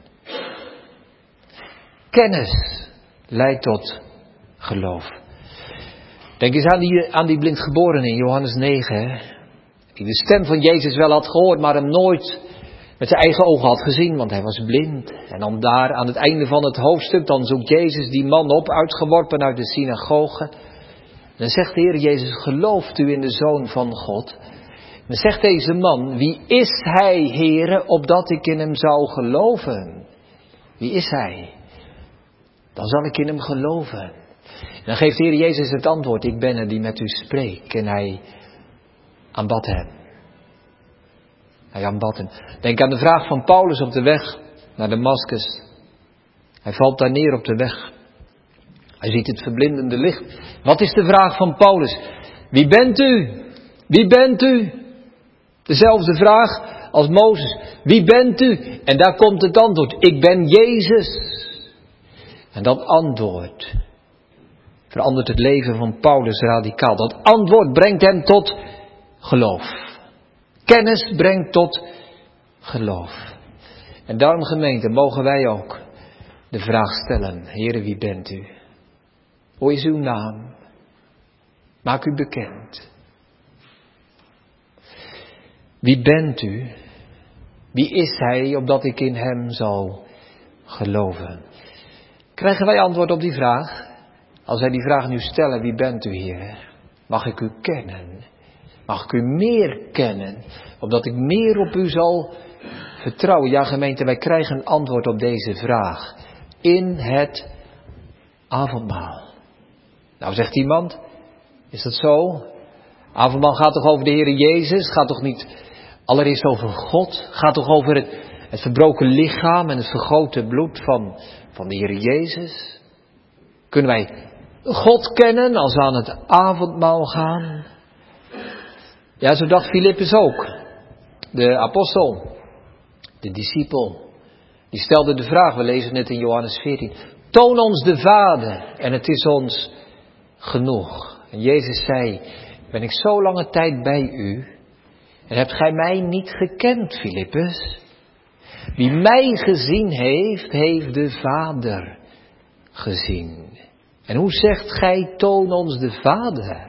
Kennis leidt tot geloof. Denk eens aan die, aan die blindgeborene in Johannes negen. Hè? Die de stem van Jezus wel had gehoord, maar hem nooit met zijn eigen ogen had gezien, want hij was blind. En dan daar aan het einde van het hoofdstuk, dan zoekt Jezus die man op, uitgeworpen uit de synagoge. En dan zegt de Heer Jezus, gelooft u in de Zoon van God? En dan zegt deze man, wie is hij, Heere, opdat ik in hem zou geloven? Wie is hij? Dan zal ik in hem geloven. En dan geeft de Heer Jezus het antwoord, ik ben er die met u spreekt. En hij aanbad hem. Hij aanbad hem. Denk aan de vraag van Paulus op de weg naar Damaskus. Hij valt daar neer op de weg. Hij ziet het verblindende licht. Wat is de vraag van Paulus? Wie bent u? Wie bent u? Dezelfde vraag als Mozes. Wie bent u? En daar komt het antwoord. Ik ben Jezus. En dat antwoord verandert het leven van Paulus radicaal. Dat antwoord brengt hem tot geloof. Kennis brengt tot geloof. En daarom, gemeente, mogen wij ook de vraag stellen. Heere, wie bent u? Hoe is uw naam? Maak u bekend. Wie bent u? Wie is hij, opdat ik in hem zal geloven? Krijgen wij antwoord op die vraag? Als wij die vraag nu stellen, wie bent u, Heer? Mag ik u kennen? Mag ik u meer kennen? Opdat ik meer op u zal vertrouwen. Ja, gemeente, wij krijgen een antwoord op deze vraag. In het avondmaal. Nou, zegt iemand, is dat zo? Avondmaal gaat toch over de Heer Jezus? Gaat toch niet allereerst over God? Gaat toch over het, het verbroken lichaam en het vergoten bloed van, van de Heer Jezus? Kunnen wij God kennen als we aan het avondmaal gaan? Ja, zo dacht Filippus ook. De apostel, de discipel, die stelde de vraag, we lezen het in Johannes veertien. Toon ons de Vader en het is ons genoeg. En Jezus zei, ben ik zo lange tijd bij u en hebt gij mij niet gekend, Filippus? Wie mij gezien heeft, heeft de Vader gezien. En hoe zegt gij, toon ons de Vader?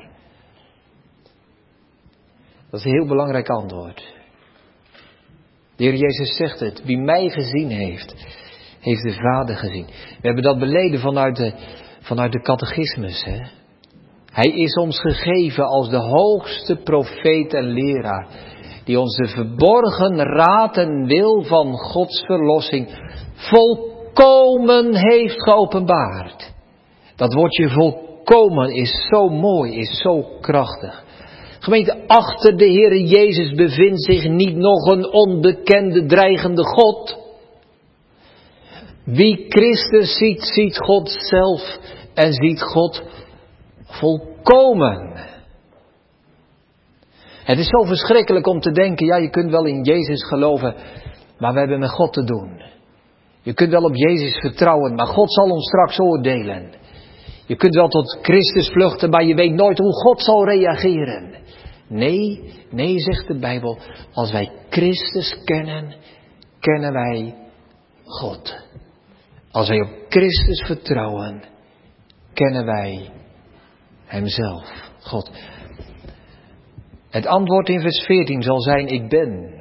Dat is een heel belangrijk antwoord. De Heer Jezus zegt het, wie mij gezien heeft, heeft de Vader gezien. We hebben dat beleden vanuit de, vanuit de catechismus. Hè? Hij is ons gegeven als de hoogste profeet en leraar, die ons de verborgen raad en wil van Gods verlossing volkomen heeft geopenbaard. Dat woordje volkomen is zo mooi, is zo krachtig. Gemeente, achter de Heere Jezus bevindt zich niet nog een onbekende, dreigende God. Wie Christus ziet, ziet God zelf en ziet God volkomen. Het is zo verschrikkelijk om te denken, ja, je kunt wel in Jezus geloven, maar we hebben met God te doen. Je kunt wel op Jezus vertrouwen, maar God zal ons straks oordelen. Je Je kunt wel tot Christus vluchten, maar je weet nooit hoe God zal reageren. Nee, nee, zegt de Bijbel, als wij Christus kennen, kennen wij God. Als wij op Christus vertrouwen, kennen wij Hemzelf, God. Het antwoord in vers veertien zal zijn, ik ben.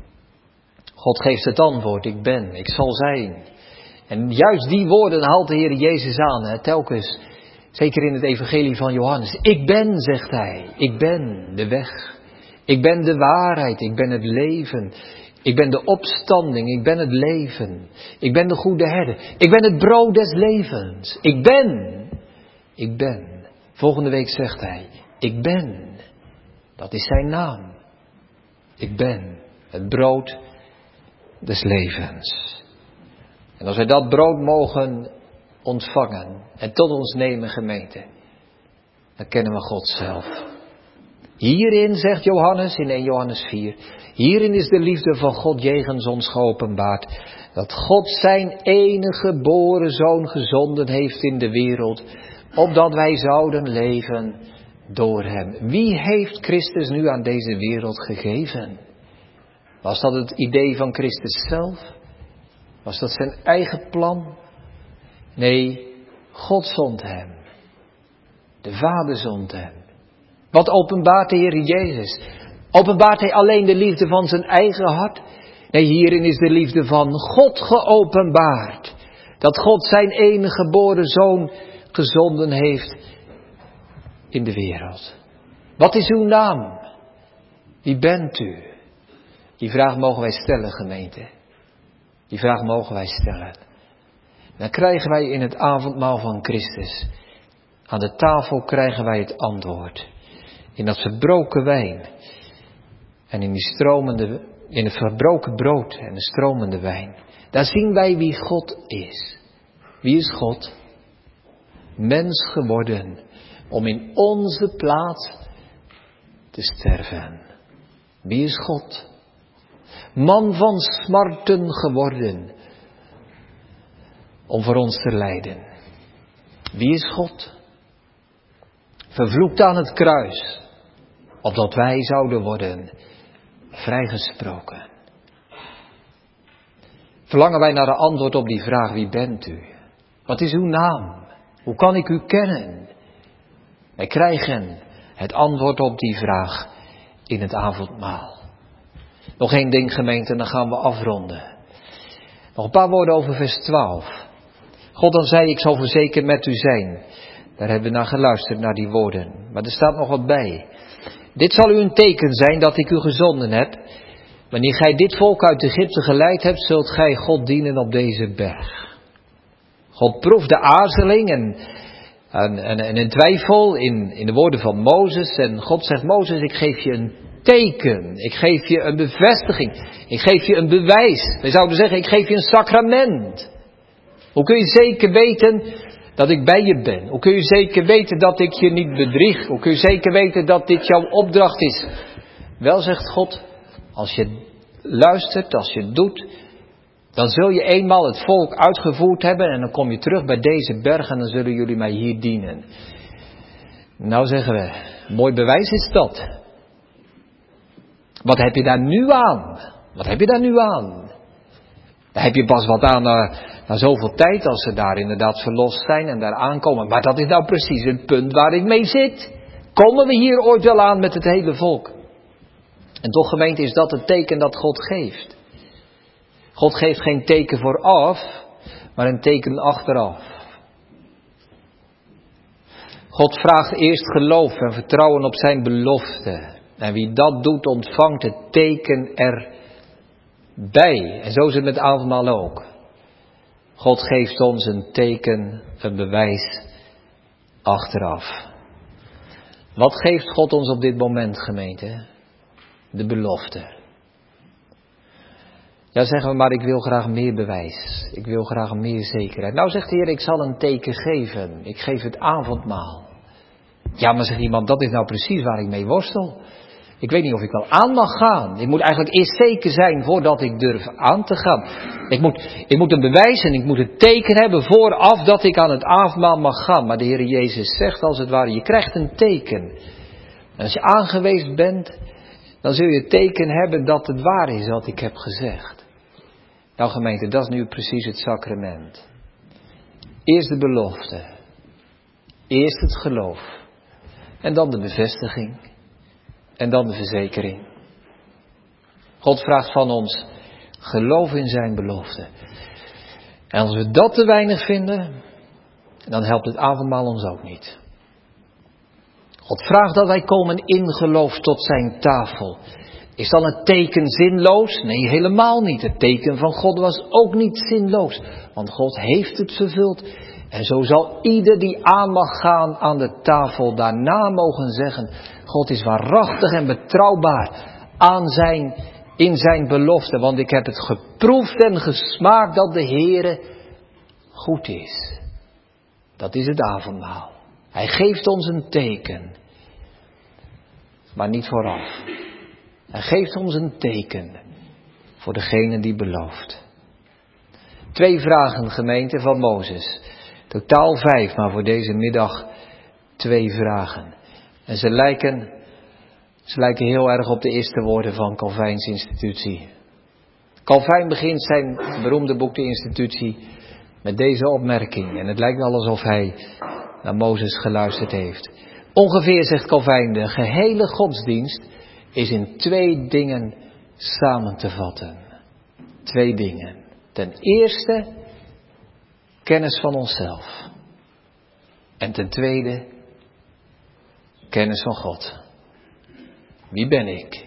God geeft het antwoord, ik ben, ik zal zijn. En juist die woorden haalt de Heer Jezus aan, hè, telkens. Zeker in het evangelie van Johannes. Ik ben, zegt hij, ik ben de weg. Ik ben de waarheid, ik ben het leven. Ik ben de opstanding, ik ben het leven. Ik ben de goede herder. Ik ben het brood des levens. Ik ben, ik ben. Volgende week zegt hij, ik ben. Dat is zijn naam. Ik ben het brood des levens. En als wij dat brood mogen ontvangen en tot ons nemen, gemeente, dan kennen we God zelf. Hierin, zegt Johannes in eerste Johannes vier, hierin is de liefde van God jegens ons geopenbaard, dat God zijn enige geboren Zoon gezonden heeft in de wereld, opdat wij zouden leven door Hem. Wie heeft Christus nu aan deze wereld gegeven? Was dat het idee van Christus zelf? Was dat zijn eigen plan? Nee, God zond Hem. De Vader zond Hem. Wat openbaart de Heer Jezus? Openbaart Hij alleen de liefde van zijn eigen hart? Nee, hierin is de liefde van God geopenbaard. Dat God zijn enige geboren Zoon gezonden heeft in de wereld. Wat is uw naam? Wie bent u? Die vraag mogen wij stellen, gemeente. Die vraag mogen wij stellen. Dan krijgen wij in het avondmaal van Christus, aan de tafel krijgen wij het antwoord. In dat verbroken wijn en in die stromende, in het verbroken brood en de stromende wijn. Daar zien wij wie God is. Wie is God? Mens geworden om in onze plaats te sterven. Wie is God? Man van smarten geworden om voor ons te lijden. Wie is God? Vervloekt aan het kruis, opdat wij zouden worden vrijgesproken. Verlangen wij naar de antwoord op die vraag, wie bent u? Wat is uw naam? Hoe kan ik u kennen? Wij krijgen het antwoord op die vraag in het avondmaal. Nog één ding, gemeente, en dan gaan we afronden. Nog een paar woorden over vers twaalf. God dan zei, ik zal verzekerd met u zijn. Daar hebben we naar geluisterd, naar die woorden. Maar er staat nog wat bij. Dit zal u een teken zijn dat ik u gezonden heb. Wanneer gij dit volk uit Egypte geleid hebt, zult gij God dienen op deze berg. God proeft de aarzeling en, en, en, en een twijfel in, in de woorden van Mozes. En God zegt, Mozes, ik geef je een teken. Ik geef je een bevestiging. Ik geef je een bewijs. Wij zouden zeggen, ik geef je een sacrament. Hoe kun je zeker weten dat ik bij je ben? Hoe kun je zeker weten dat ik je niet bedrieg? Hoe kun je zeker weten dat dit jouw opdracht is? Wel, zegt God, als je luistert, als je doet, dan zul je eenmaal het volk uitgevoerd hebben en dan kom je terug bij deze berg en dan zullen jullie mij hier dienen. Nou zeggen we, mooi bewijs is dat. Wat heb je daar nu aan? Wat heb je daar nu aan? Daar heb je pas wat aan na, na zoveel tijd als ze daar inderdaad verlost zijn en daar aankomen. Maar dat is nou precies het punt waar ik mee zit. Komen we hier ooit wel aan met het hele volk? En toch, gemeente, is dat het teken dat God geeft. God geeft geen teken vooraf, maar een teken achteraf. God vraagt eerst geloof en vertrouwen op zijn belofte. En wie dat doet, ontvangt het teken erbij. En zo is het met avondmaal ook. God geeft ons een teken, een bewijs achteraf. Wat geeft God ons op dit moment, gemeente? De belofte. Ja, zeggen we, maar ik wil graag meer bewijs. Ik wil graag meer zekerheid. Nou, zegt de Heer, ik zal een teken geven. Ik geef het avondmaal. Ja, maar zegt iemand, dat is nou precies waar ik mee worstel. Ik weet niet of ik wel aan mag gaan. Ik moet eigenlijk eerst zeker zijn voordat ik durf aan te gaan. Ik moet, ik moet een bewijs en ik moet een teken hebben vooraf dat ik aan het avondmaal mag gaan. Maar de Heer Jezus zegt als het ware, je krijgt een teken. En als je aangewezen bent, dan zul je het teken hebben dat het waar is wat ik heb gezegd. Nou gemeente, dat is nu precies het sacrament. Eerst de belofte. Eerst het geloof. En dan de bevestiging. En dan de verzekering. God vraagt van ons geloof in zijn belofte. En als we dat te weinig vinden, dan helpt het avondmaal ons ook niet. God vraagt dat wij komen in geloof tot zijn tafel. Is dan het teken zinloos? Nee, helemaal niet. Het teken van God was ook niet zinloos. Want God heeft het vervuld. En zo zal ieder die aan mag gaan aan de tafel daarna mogen zeggen, God is waarachtig en betrouwbaar aan zijn, in zijn belofte. Want ik heb het geproefd en gesmaakt dat de Heere goed is. Dat is het avondmaal. Hij geeft ons een teken. Maar niet vooraf. Hij geeft ons een teken voor degene die belooft. Twee vragen, gemeente, van Mozes. Totaal vijf, maar voor deze middag twee vragen. En ze lijken, ze lijken heel erg op de eerste woorden van Calvijns institutie. Calvijn begint zijn beroemde boek De Institutie met deze opmerking. En het lijkt wel alsof hij naar Mozes geluisterd heeft. Ongeveer, zegt Calvijn, de gehele godsdienst is in twee dingen samen te vatten. Twee dingen. Ten eerste, kennis van onszelf. En ten tweede, kennis van God. Wie ben ik?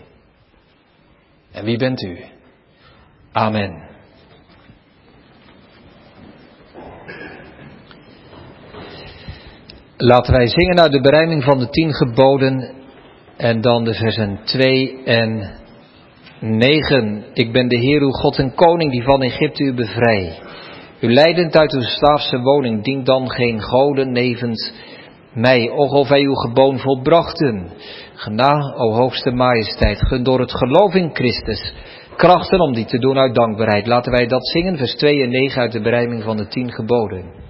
En wie bent u? Amen. Laten wij zingen uit de berijming van de tien geboden en dan de versen twee en negen. Ik ben de Heer uw God en koning die van Egypte u bevrij. U leidend uit uw slaafse woning, dient dan geen goden nevens mij. Och, of wij uw geboon volbrachten. Gena, o hoogste majesteit, gun door het geloof in Christus krachten om die te doen uit dankbaarheid. Laten wij dat zingen, vers twee en negen uit de berijming van de tien geboden.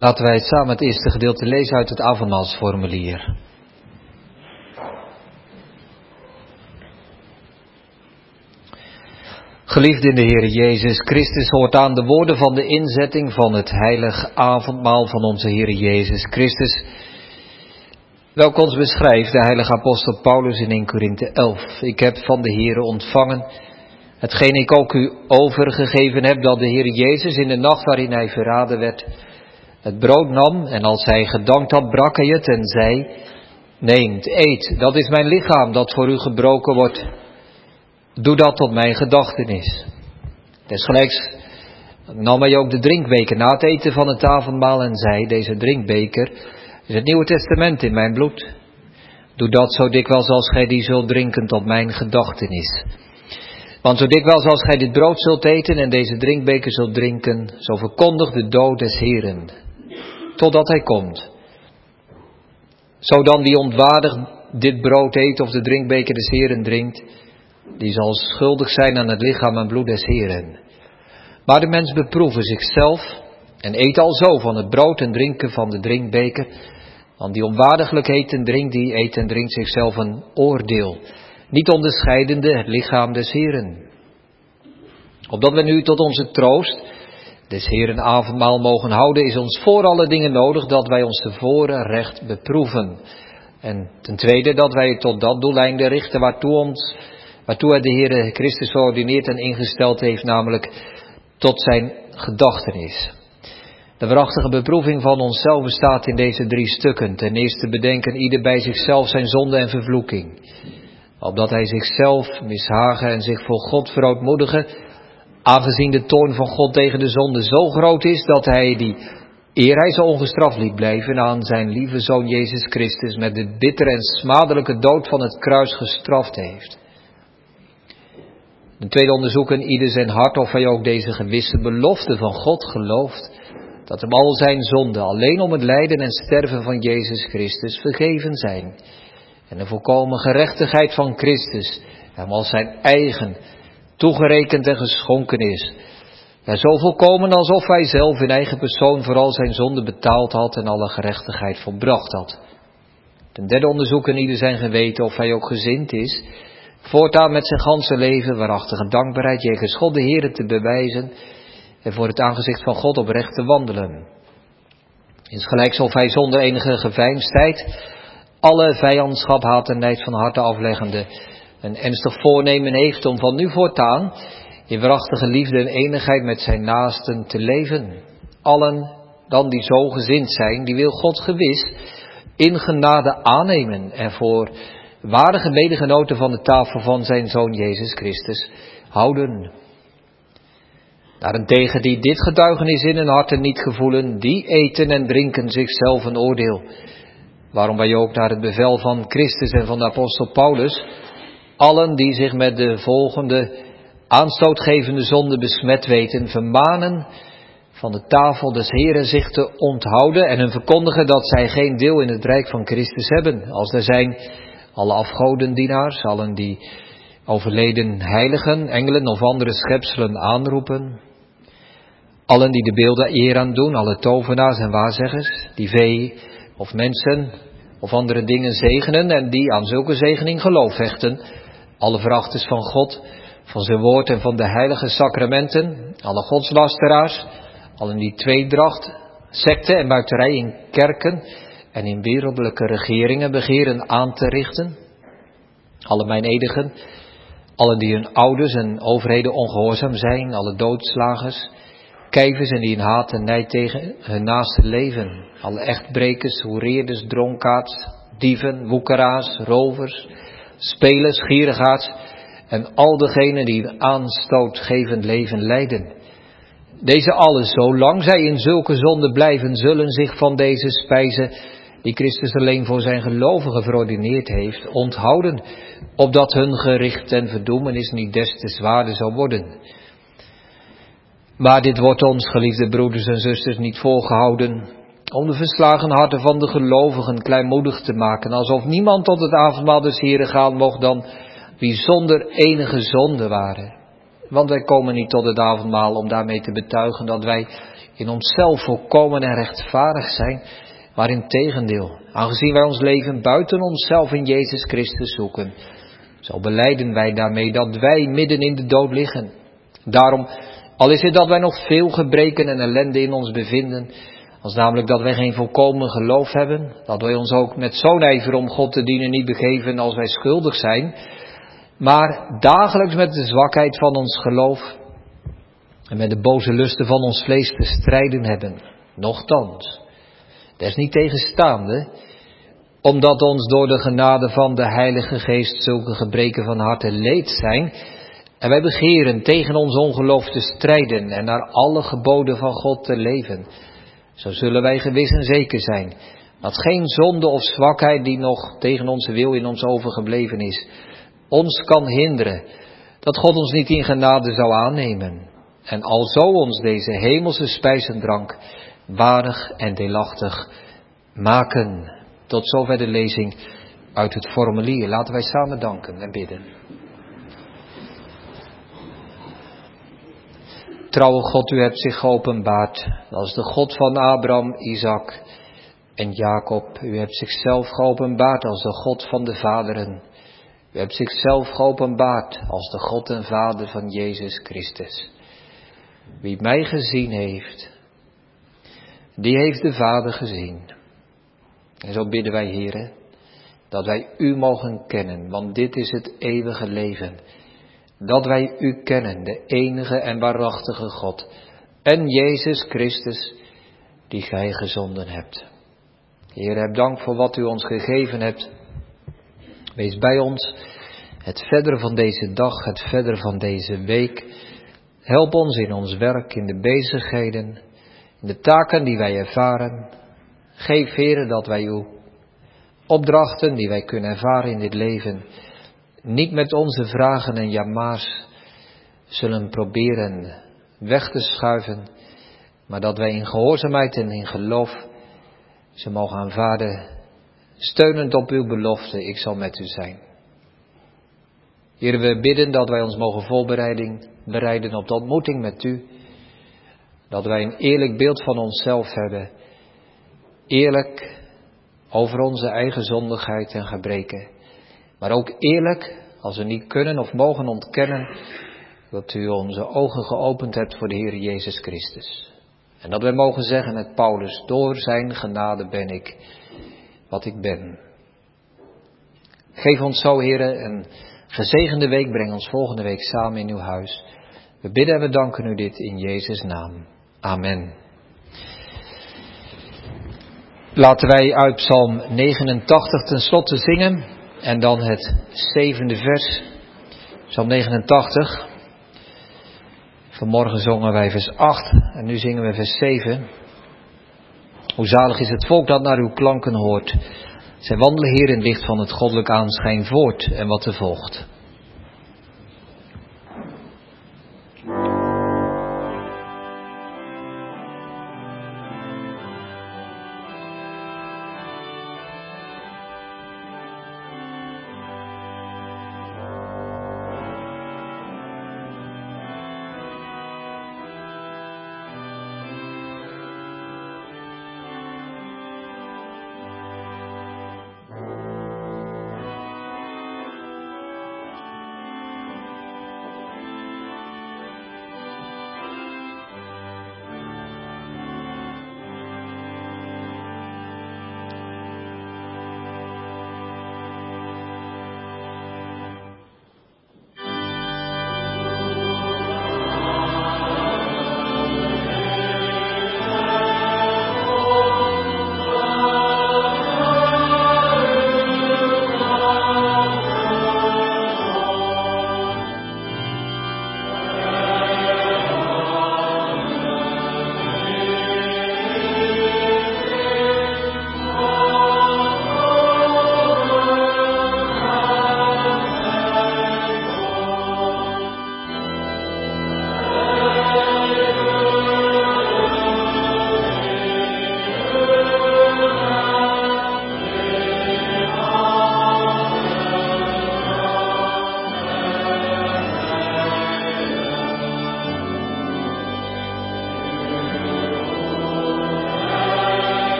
Laten wij het samen het eerste gedeelte lezen uit het avondmaalsformulier. Geliefd in de Heer Jezus Christus, hoort aan de woorden van de inzetting van het heilig avondmaal van onze Heer Jezus Christus, welk ons beschrijft de heilige apostel Paulus in eerste Korinthe elf. Ik heb van de Heere ontvangen hetgeen ik ook u overgegeven heb, dat de Heer Jezus in de nacht waarin hij verraden werd, het brood nam en als hij gedankt had, brak hij het en zei: neemt, eet, dat is mijn lichaam dat voor u gebroken wordt. Doe dat tot mijn gedachtenis. Desgelijks nam hij ook de drinkbeker na het eten van het avondmaal en zei: deze drinkbeker is het Nieuwe Testament in mijn bloed. Doe dat zo dikwijls als gij die zult drinken tot mijn gedachtenis. Want zo dikwijls als gij dit brood zult eten en deze drinkbeker zult drinken, zo verkondigt de dood des Heeren, totdat hij komt. Zo dan wie ontwaardig dit brood eet of de drinkbeker des Heeren drinkt, die zal schuldig zijn aan het lichaam en bloed des Heeren. Maar de mens beproeve zichzelf en eet alzo van het brood en drinken van de drinkbeker. Want die onwaardiglijk eet en drinkt, die eet en drinkt zichzelf een oordeel, niet onderscheidende het lichaam des Heeren. Opdat we nu tot onze troost des Heeren avondmaal mogen houden, is ons voor alle dingen nodig dat wij ons tevoren recht beproeven. En ten tweede dat wij tot dat doeleinde richten waartoe ons, waartoe hij de Heere Christus geordineerd en ingesteld heeft, namelijk tot zijn gedachtenis. De waarachtige beproeving van onszelf bestaat in deze drie stukken. Ten eerste bedenken ieder bij zichzelf zijn zonde en vervloeking, opdat hij zichzelf mishagen en zich voor God verootmoedigen, aangezien de toorn van God tegen de zonde zo groot is, dat hij die, eer hij zo ongestraft liet blijven, aan zijn lieve Zoon Jezus Christus met de bittere en smadelijke dood van het kruis gestraft heeft. Ten tweede onderzoeken ieder zijn hart of hij ook deze gewisse belofte van God gelooft, dat hem al zijn zonden alleen om het lijden en sterven van Jezus Christus vergeven zijn. En de volkomen gerechtigheid van Christus hem als zijn eigen toegerekend en geschonken is. Ja, zo volkomen alsof hij zelf in eigen persoon voor al zijn zonden betaald had en alle gerechtigheid volbracht had. Ten derde onderzoeken ieder zijn geweten of hij ook gezind is voortaan met zijn ganse leven waarachtige dankbaarheid jegens God de Heere te bewijzen en voor het aangezicht van God oprecht te wandelen. Insgelijks of hij zonder enige geveinsdheid alle vijandschap, haat en nijd van harte afleggende een ernstig voornemen heeft om van nu voortaan in waarachtige liefde en enigheid met zijn naasten te leven. Allen dan die zo gezind zijn, die wil God gewis in genade aannemen en voor waardige medegenoten van de tafel van zijn Zoon Jezus Christus houden. Daarentegen die dit getuigenis in hun harten niet gevoelen, die eten en drinken zichzelf een oordeel. Waarom wij ook naar het bevel van Christus en van de apostel Paulus allen die zich met de volgende aanstootgevende zonde besmet weten, vermanen van de tafel des Heeren zich te onthouden en hun verkondigen dat zij geen deel in het rijk van Christus hebben. Als er zijn alle afgodendienaars, allen die overleden heiligen, engelen of andere schepselen aanroepen, allen die de beelden eer aan doen, alle tovenaars en waarzeggers, die vee of mensen of andere dingen zegenen en die aan zulke zegening geloof hechten, alle verachters van God, van zijn woord en van de heilige sacramenten, alle godslasteraars, allen die tweedracht, sekte en muiterij in kerken en in wereldlijke regeringen begeren aan te richten, alle mijnedigen, allen die hun ouders en overheden ongehoorzaam zijn, alle doodslagers, kijvers en die in haat en nijd tegen hun naaste leven, alle echtbrekers, hoereerders, dronkaards, dieven, woekeraars, rovers, spelers, gierigaards en al degenen die een aanstootgevend leven leiden. Deze allen, zolang zij in zulke zonde blijven, zullen zich van deze spijze, die Christus alleen voor zijn gelovigen verordineerd heeft, onthouden, opdat hun gericht en verdoemenis niet des te zwaarder zou worden. Maar dit wordt ons, geliefde broeders en zusters, niet voorgehouden om de verslagen harten van de gelovigen kleinmoedig te maken, alsof niemand tot het avondmaal des Heren gaan mocht dan wie zonder enige zonde waren. Want wij komen niet tot het avondmaal om daarmee te betuigen dat wij in onszelf volkomen en rechtvaardig zijn, maar in tegendeel, aangezien wij ons leven buiten onszelf in Jezus Christus zoeken, zo belijden wij daarmee dat wij midden in de dood liggen. Daarom, al is het dat wij nog veel gebreken en ellende in ons bevinden, als namelijk dat wij geen volkomen geloof hebben, dat wij ons ook met zo'n ijver om God te dienen niet begeven als wij schuldig zijn, maar dagelijks met de zwakheid van ons geloof en met de boze lusten van ons vlees te strijden hebben. Nochtans, desniettegenstaande, omdat ons door de genade van de Heilige Geest zulke gebreken van harte leed zijn, en wij begeren tegen ons ongeloof te strijden en naar alle geboden van God te leven, zo zullen wij gewis en zeker zijn dat geen zonde of zwakheid die nog tegen onze wil in ons overgebleven is, ons kan hinderen dat God ons niet in genade zou aannemen. En alzo ons deze hemelse spijs en drank waardig en deelachtig maken. Tot zover de lezing uit het formulier. Laten wij samen danken en bidden. Trouwe God, u hebt zich geopenbaard als de God van Abraham, Isaac en Jacob. U hebt zichzelf geopenbaard als de God van de vaderen. U hebt zichzelf geopenbaard als de God en Vader van Jezus Christus. Wie mij gezien heeft, die heeft de Vader gezien. En zo bidden wij, Heere, dat wij u mogen kennen, want dit is het eeuwige leven. Dat wij u kennen, de enige en waarachtige God, en Jezus Christus, die gij gezonden hebt. Heer, heb dank voor wat u ons gegeven hebt. Wees bij ons, het verder van deze dag, het verder van deze week. Help ons in ons werk, in de bezigheden, in de taken die wij ervaren. Geef, Heere, dat wij uw opdrachten die wij kunnen ervaren in dit leven niet met onze vragen en jamaars zullen proberen weg te schuiven, maar dat wij in gehoorzaamheid en in geloof ze mogen aanvaarden, steunend op uw belofte, ik zal met u zijn. Heer, we bidden dat wij ons mogen voorbereiden bereiden op de ontmoeting met u, dat wij een eerlijk beeld van onszelf hebben, eerlijk over onze eigen zondigheid en gebreken, maar ook eerlijk als we niet kunnen of mogen ontkennen dat u onze ogen geopend hebt voor de Heer Jezus Christus. En dat wij mogen zeggen met Paulus, door zijn genade ben ik wat ik ben. Geef ons zo, Heere, een gezegende week, breng ons volgende week samen in uw huis. We bidden en we danken u dit in Jezus' naam. Amen. Laten wij uit Psalm negenentachtig ten slotte zingen en dan het zevende vers. Psalm negenentachtig. Vanmorgen zongen wij vers acht en nu zingen we vers zeven. Hoe zalig is het volk dat naar uw klanken hoort. Zij wandelen, Heer, in het licht van het goddelijk aanschijn voort en wat er volgt.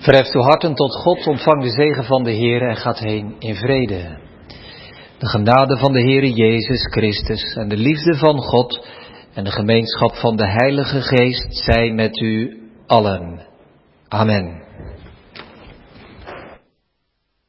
Verheft uw harten tot God, ontvang de zegen van de Heer en gaat heen in vrede. De genade van de Heere Jezus Christus en de liefde van God en de gemeenschap van de Heilige Geest zij met u allen. Amen.